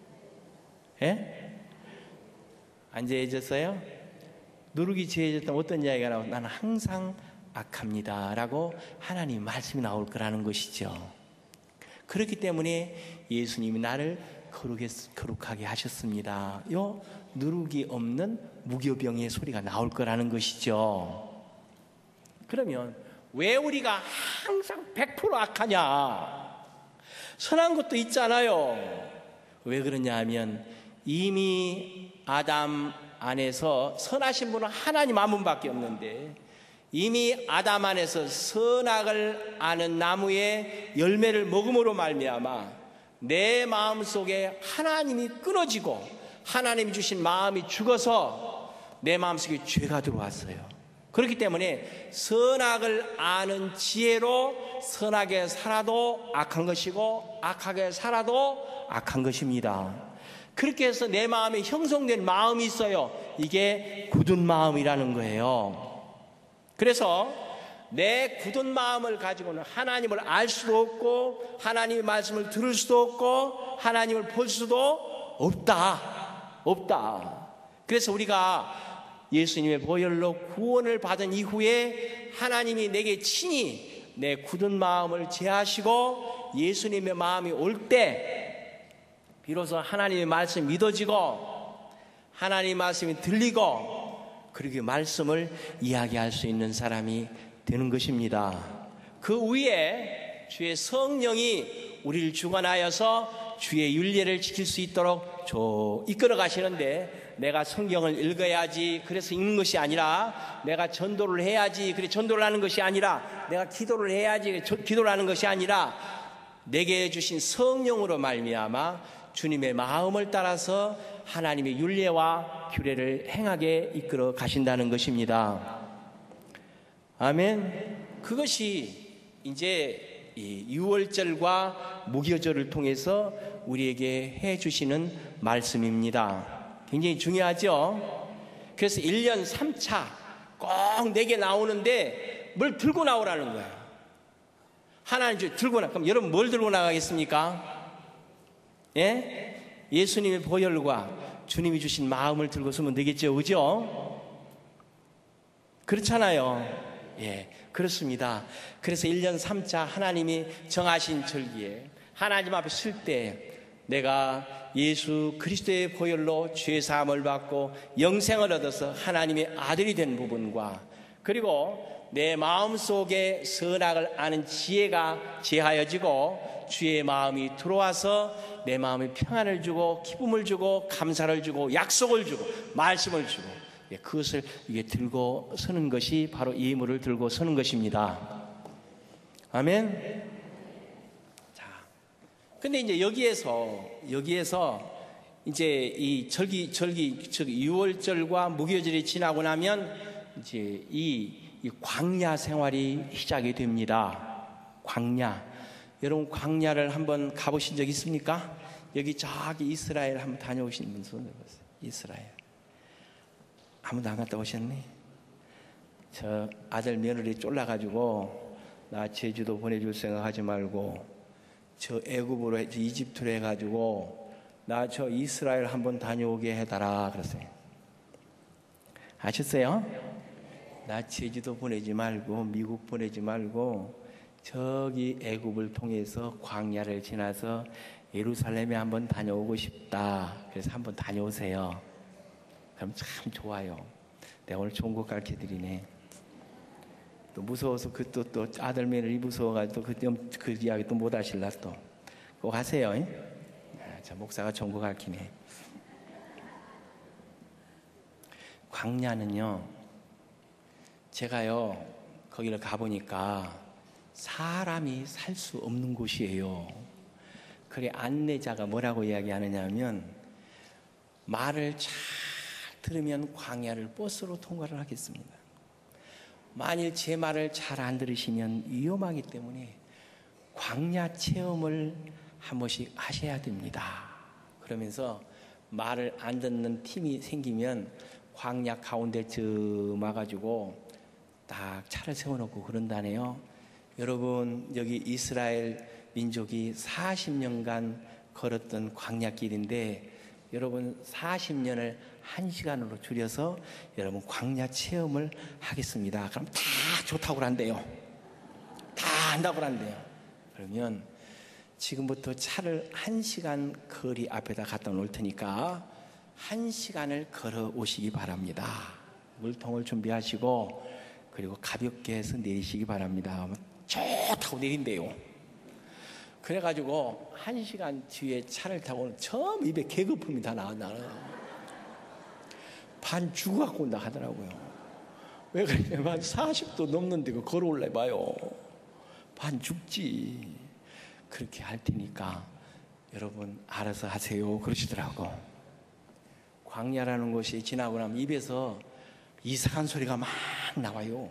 예? 안 제해졌어요? 누룩이 제해졌다면 어떤 이야기가 나오고, 나는 항상 악합니다 라고 하나님 말씀이 나올 거라는 것이죠. 그렇기 때문에 예수님이 나를 거룩하게 하셨습니다. 요 누룩이 없는 무교병의 소리가 나올 거라는 것이죠. 그러면 왜 우리가 항상 백 퍼센트 악하냐? 선한 것도 있잖아요. 왜 그러냐 하면 이미 아담 안에서 선하신 분은 하나님 한 분밖에 없는데, 이미 아담 안에서 선악을 아는 나무의 열매를 먹음으로 말미암아 내 마음속에 하나님이 끊어지고 하나님이 주신 마음이 죽어서 내 마음속에 죄가 들어왔어요. 그렇기 때문에 선악을 아는 지혜로 선하게 살아도 악한 것이고 악하게 살아도 악한 것입니다. 그렇게 해서 내 마음에 형성된 마음이 있어요. 이게 굳은 마음이라는 거예요. 그래서 내 굳은 마음을 가지고는 하나님을 알 수도 없고 하나님의 말씀을 들을 수도 없고 하나님을 볼 수도 없다. 없다. 그래서 우리가 예수님의 보혈로 구원을 받은 이후에 하나님이 내게 친히 내 굳은 마음을 제하시고 예수님의 마음이 올 때 비로소 하나님의 말씀이 믿어지고 하나님 말씀이 들리고 그렇게 말씀을 이야기할 수 있는 사람이 되는 것입니다. 그 위에 주의 성령이 우리를 주관하여서 주의 율례를 지킬 수 있도록 저 이끌어 가시는데, 내가 성경을 읽어야지 그래서 읽는 것이 아니라, 내가 전도를 해야지 그래 전도를 하는 것이 아니라, 내가 기도를 해야지 기도를 하는 것이 아니라, 내게 주신 성령으로 말미암아 주님의 마음을 따라서 하나님의 율례와 규례를 행하게 이끌어 가신다는 것입니다. 아멘. 그것이 이제 이 유월절과 무교절을 통해서 우리에게 해주시는 말씀입니다. 굉장히 중요하죠. 그래서 일 년 삼 차 꼭 내게 나오는데 뭘 들고 나오라는 거예요. 하나님 주 들고 나. 그럼 여러분 뭘 들고 나가겠습니까? 예? 예수님의 보혈과 주님이 주신 마음을 들고 서면 되겠죠, 그죠? 그렇잖아요. 예, 그렇습니다. 그래서 일 년 삼 차 하나님이 정하신 절기에 하나님 앞에 설 때, 내가 예수 그리스도의 보혈로 죄 사함을 받고 영생을 얻어서 하나님의 아들이 된 부분과, 그리고 내 마음속에 선악을 아는 지혜가 제하여지고 주의 마음이 들어와서 내 마음에 평안을 주고 기쁨을 주고 감사를 주고 약속을 주고 말씀을 주고, 그것을 이게 들고 서는 것이 바로 예물을 들고 서는 것입니다. 아멘. 자, 근데 이제 여기에서 여기에서 이제 이 절기 절기 절기 유월절과 무교절이 지나고 나면 이제 이, 이 광야 생활이 시작이 됩니다. 광야. 여러분 광야를 한번 가보신 적 있습니까? 여기 저기 이스라엘 한번 다녀오신 분 손을 보세요. 이스라엘. 아무도 안 갔다 오셨네. 저 아들 며느리 쫄라가지고 나 제주도 보내줄 생각하지 말고 저 애굽으로 저 이집트로 해가지고 나 저 이스라엘 한번 다녀오게 해달라 그랬어요. 아셨어요? 나 제주도 보내지 말고 미국 보내지 말고 저기 애굽을 통해서 광야를 지나서 예루살렘에 한번 다녀오고 싶다. 그래서 한번 다녀오세요. 그럼 참 좋아요. 내가 오늘 좋은 거 가르쳐 드리네. 또 무서워서 그 또 또 아들 며느리 무서워가지고 그, 그 이야기 또 못 하실라 또. 꼭 하세요. 아, 자, 목사가 좋은 거 가르치네. 광야는요, 제가요 거기를 가보니까 사람이 살 수 없는 곳이에요. 그래 안내자가 뭐라고 이야기하느냐면, 말을 잘 들으면 광야를 버스로 통과를 하겠습니다. 만일 제 말을 잘 안 들으시면 위험하기 때문에 광야 체험을 한 번씩 하셔야 됩니다. 그러면서 말을 안 듣는 팀이 생기면 광야 가운데쯤 와가지고 딱 차를 세워놓고 그런다네요. 여러분 여기 이스라엘 민족이 사십 년간 걸었던 광야길인데, 여러분 사십 년을 한 시간으로 줄여서 여러분 광야 체험을 하겠습니다. 그럼 다 좋다고 한대요. 다 한다고 한대요. 그러면 지금부터 차를 한 시간 거리 앞에다 갖다 놓을 테니까 한 시간을 걸어 오시기 바랍니다. 물통을 준비하시고 그리고 가볍게 해서 내리시기 바랍니다. 좋다고 내린대요. 그래가지고 한 시간 뒤에 차를 타고 처음 입에 개거품이 다 나왔나. 반 죽어갖고 온다 하더라고요. 왜 그러냐면 사십 도 넘는데 그 걸어올래 봐요. 반 죽지. 그렇게 할 테니까 여러분 알아서 하세요 그러시더라고. 광야라는 곳이 지나고 나면 입에서 이상한 소리가 막 나와요.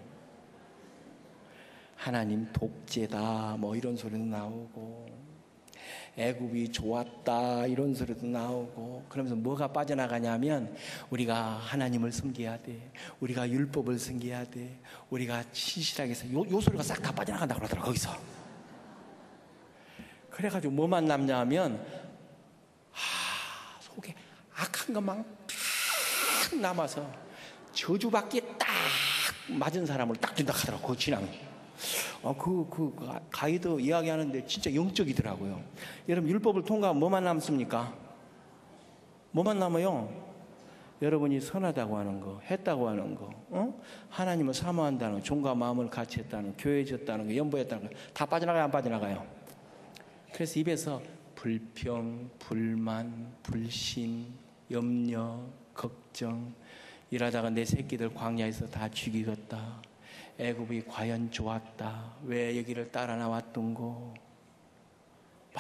하나님 독재다 뭐 이런 소리도 나오고, 애굽이 좋았다 이런 소리도 나오고, 그러면서 뭐가 빠져나가냐면 우리가 하나님을 섬겨야 돼, 우리가 율법을 섬겨야 돼, 우리가 신실하게 해서 요, 요 소리가 싹 다 빠져나간다고 그러더라고 거기서. 그래가지고 뭐만 남냐면 하, 속에 악한 것만 딱 남아서 저주받기에 딱 맞은 사람을 딱 준다 하더라고 그 지나면. 어, 그, 그, 가이드 이야기하는데 진짜 영적이더라고요. 여러분, 율법을 통과하면 뭐만 남습니까? 뭐만 남아요? 여러분이 선하다고 하는 거, 했다고 하는 거, 어? 하나님을 사모한다는 거, 종과 마음을 같이 했다는 거, 교회졌다는 거, 연보했다는 거, 다 빠져나가요, 안 빠져나가요? 그래서 입에서 불평, 불만, 불신, 염려, 걱정, 일하다가 내 새끼들 광야에서 다 죽이겠다. 애굽이 과연 좋았다. 왜 여기를 따라 나왔던 거. 막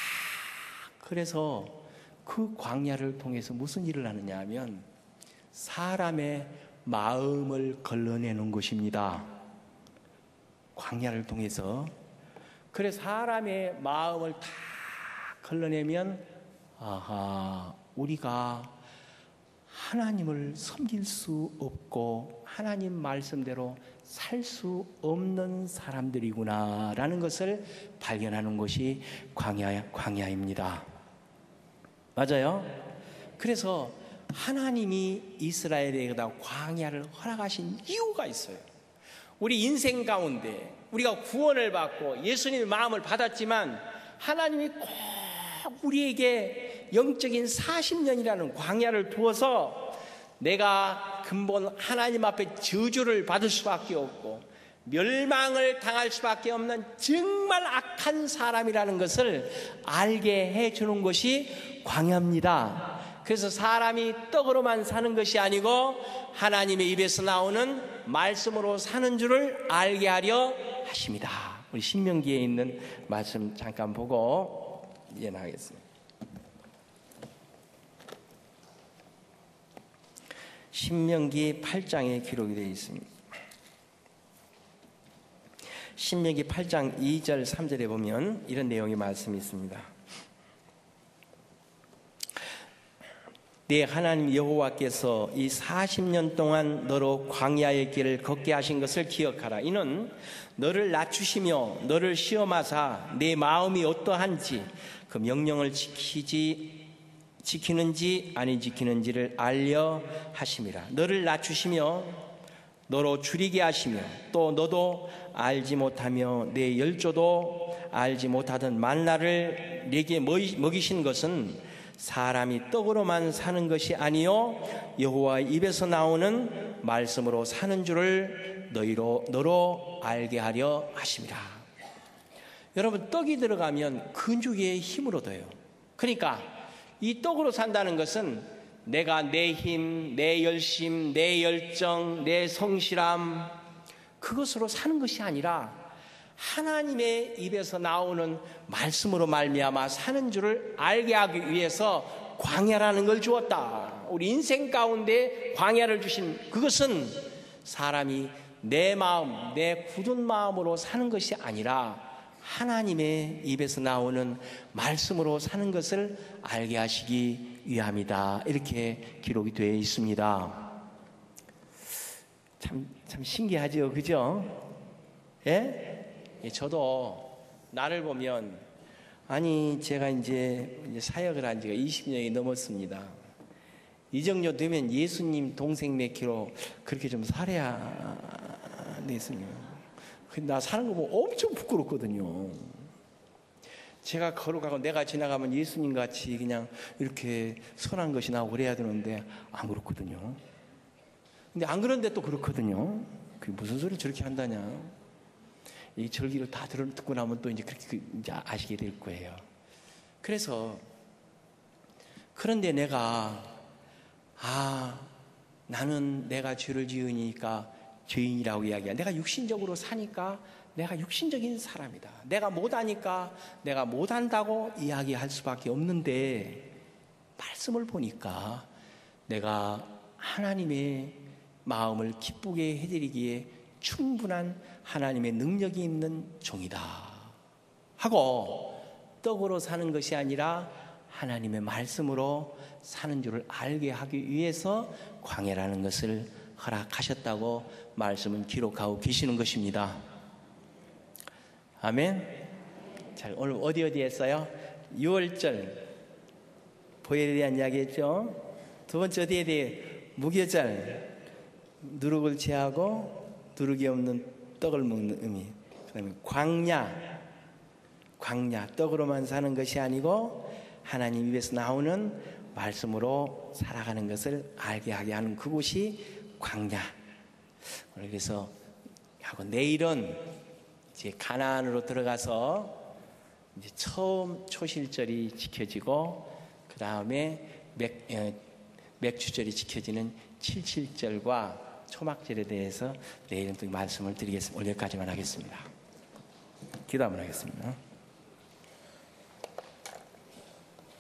그래서 그 광야를 통해서 무슨 일을 하느냐 하면 사람의 마음을 걸러내는 것입니다. 광야를 통해서. 그래서 사람의 마음을 다 걸러내면 아하, 우리가 하나님을 섬길 수 없고 하나님 말씀대로 살 수 없는 사람들이구나 라는 것을 발견하는 것이 광야, 광야입니다. 맞아요? 그래서 하나님이 이스라엘에게다 광야를 허락하신 이유가 있어요. 우리 인생 가운데 우리가 구원을 받고 예수님의 마음을 받았지만 하나님이 꼭 우리에게 영적인 사십 년이라는 광야를 두어서 내가 근본 하나님 앞에 저주를 받을 수밖에 없고 멸망을 당할 수밖에 없는 정말 악한 사람이라는 것을 알게 해주는 것이 광야입니다. 그래서 사람이 떡으로만 사는 것이 아니고 하나님의 입에서 나오는 말씀으로 사는 줄을 알게 하려 하십니다. 우리 신명기에 있는 말씀 잠깐 보고 이해 나가겠습니다. 신명기 팔 장에 기록이 되어 있습니다. 신명기 팔 장 이 절 삼 절에 보면 이런 내용의 말씀이 있습니다. 네 하나님 여호와께서 이 사십 년 동안 너로 광야의 길을 걷게 하신 것을 기억하라. 이는 너를 낮추시며 너를 시험하사 네 마음이 어떠한지 그 명령을 지키지 지키는지 아니 지키는지를 알려 하심이라. 너를 낮추시며 너로 줄이게 하시며 또 너도 알지 못하며 내 열조도 알지 못하던 만나를 네게 먹이신 것은 사람이 떡으로만 사는 것이 아니요 여호와의 입에서 나오는 말씀으로 사는 줄을 너희로 너로 알게 하려 하심이라. 여러분, 떡이 들어가면 근육의 힘을 얻어요. 그러니까 이 떡으로 산다는 것은 내가 내 힘, 내 열심, 내 열정, 내 성실함 그것으로 사는 것이 아니라 하나님의 입에서 나오는 말씀으로 말미암아 사는 줄을 알게 하기 위해서 광야라는 걸 주었다. 우리 인생 가운데 광야를 주신 그것은 사람이 내 마음, 내 굳은 마음으로 사는 것이 아니라 하나님의 입에서 나오는 말씀으로 사는 것을 알게 하시기 위함이다. 이렇게 기록이 되어 있습니다. 참, 참 신기하죠, 그죠? 예? 저도 나를 보면 아니 제가 이제 사역을 한 지가 이십 년이 넘었습니다. 이 정도 되면 예수님 동생 맺기로 그렇게 좀 살아야 되겠습니다. 나 사는 거 보면 엄청 부끄럽거든요. 제가 걸어가고 내가 지나가면 예수님 같이 그냥 이렇게 선한 것이 나오고 그래야 되는데 안 그렇거든요. 근데 안 그런데 또 그렇거든요. 그게 무슨 소리를 저렇게 한다냐. 이 절기를 다 들어 듣고 나면 또 이제 그렇게 이제 아시게 될 거예요. 그래서 그런데 내가 아 나는 내가 죄를 지으니까 죄인이라고 이야기야. 내가 육신적으로 사니까 내가 육신적인 사람이다. 내가 못하니까 내가 못한다고 이야기할 수밖에 없는데 말씀을 보니까 내가 하나님의 마음을 기쁘게 해드리기에 충분한 하나님의 능력이 있는 종이다 하고 떡으로 사는 것이 아니라 하나님의 말씀으로 사는 줄을 알게 하기 위해서 광야라는 것을 허락하셨다고 말씀은 기록하고 계시는 것입니다. 아멘. 자, 오늘 어디 어디 했어요? 유월절 보혈에 대한 이야기 했죠. 두 번째 어디에 대해 무교절 누룩을 제하고 누룩이 없는 떡을 먹는 의미. 그 다음에 광야 광야 떡으로만 사는 것이 아니고 하나님 입에서 나오는 말씀으로 살아가는 것을 알게 하게 하는 그곳이 광야. 그래서 하고 내일은 이제 가나안으로 들어가서 이제 처음 초실절이 지켜지고 그 다음에 맥, 어, 맥주절이 지켜지는 칠칠절과 초막절에 대해서 내일은 또 말씀을 드리겠습니다. 오늘 여기까지만 하겠습니다. 기도 한번 하겠습니다.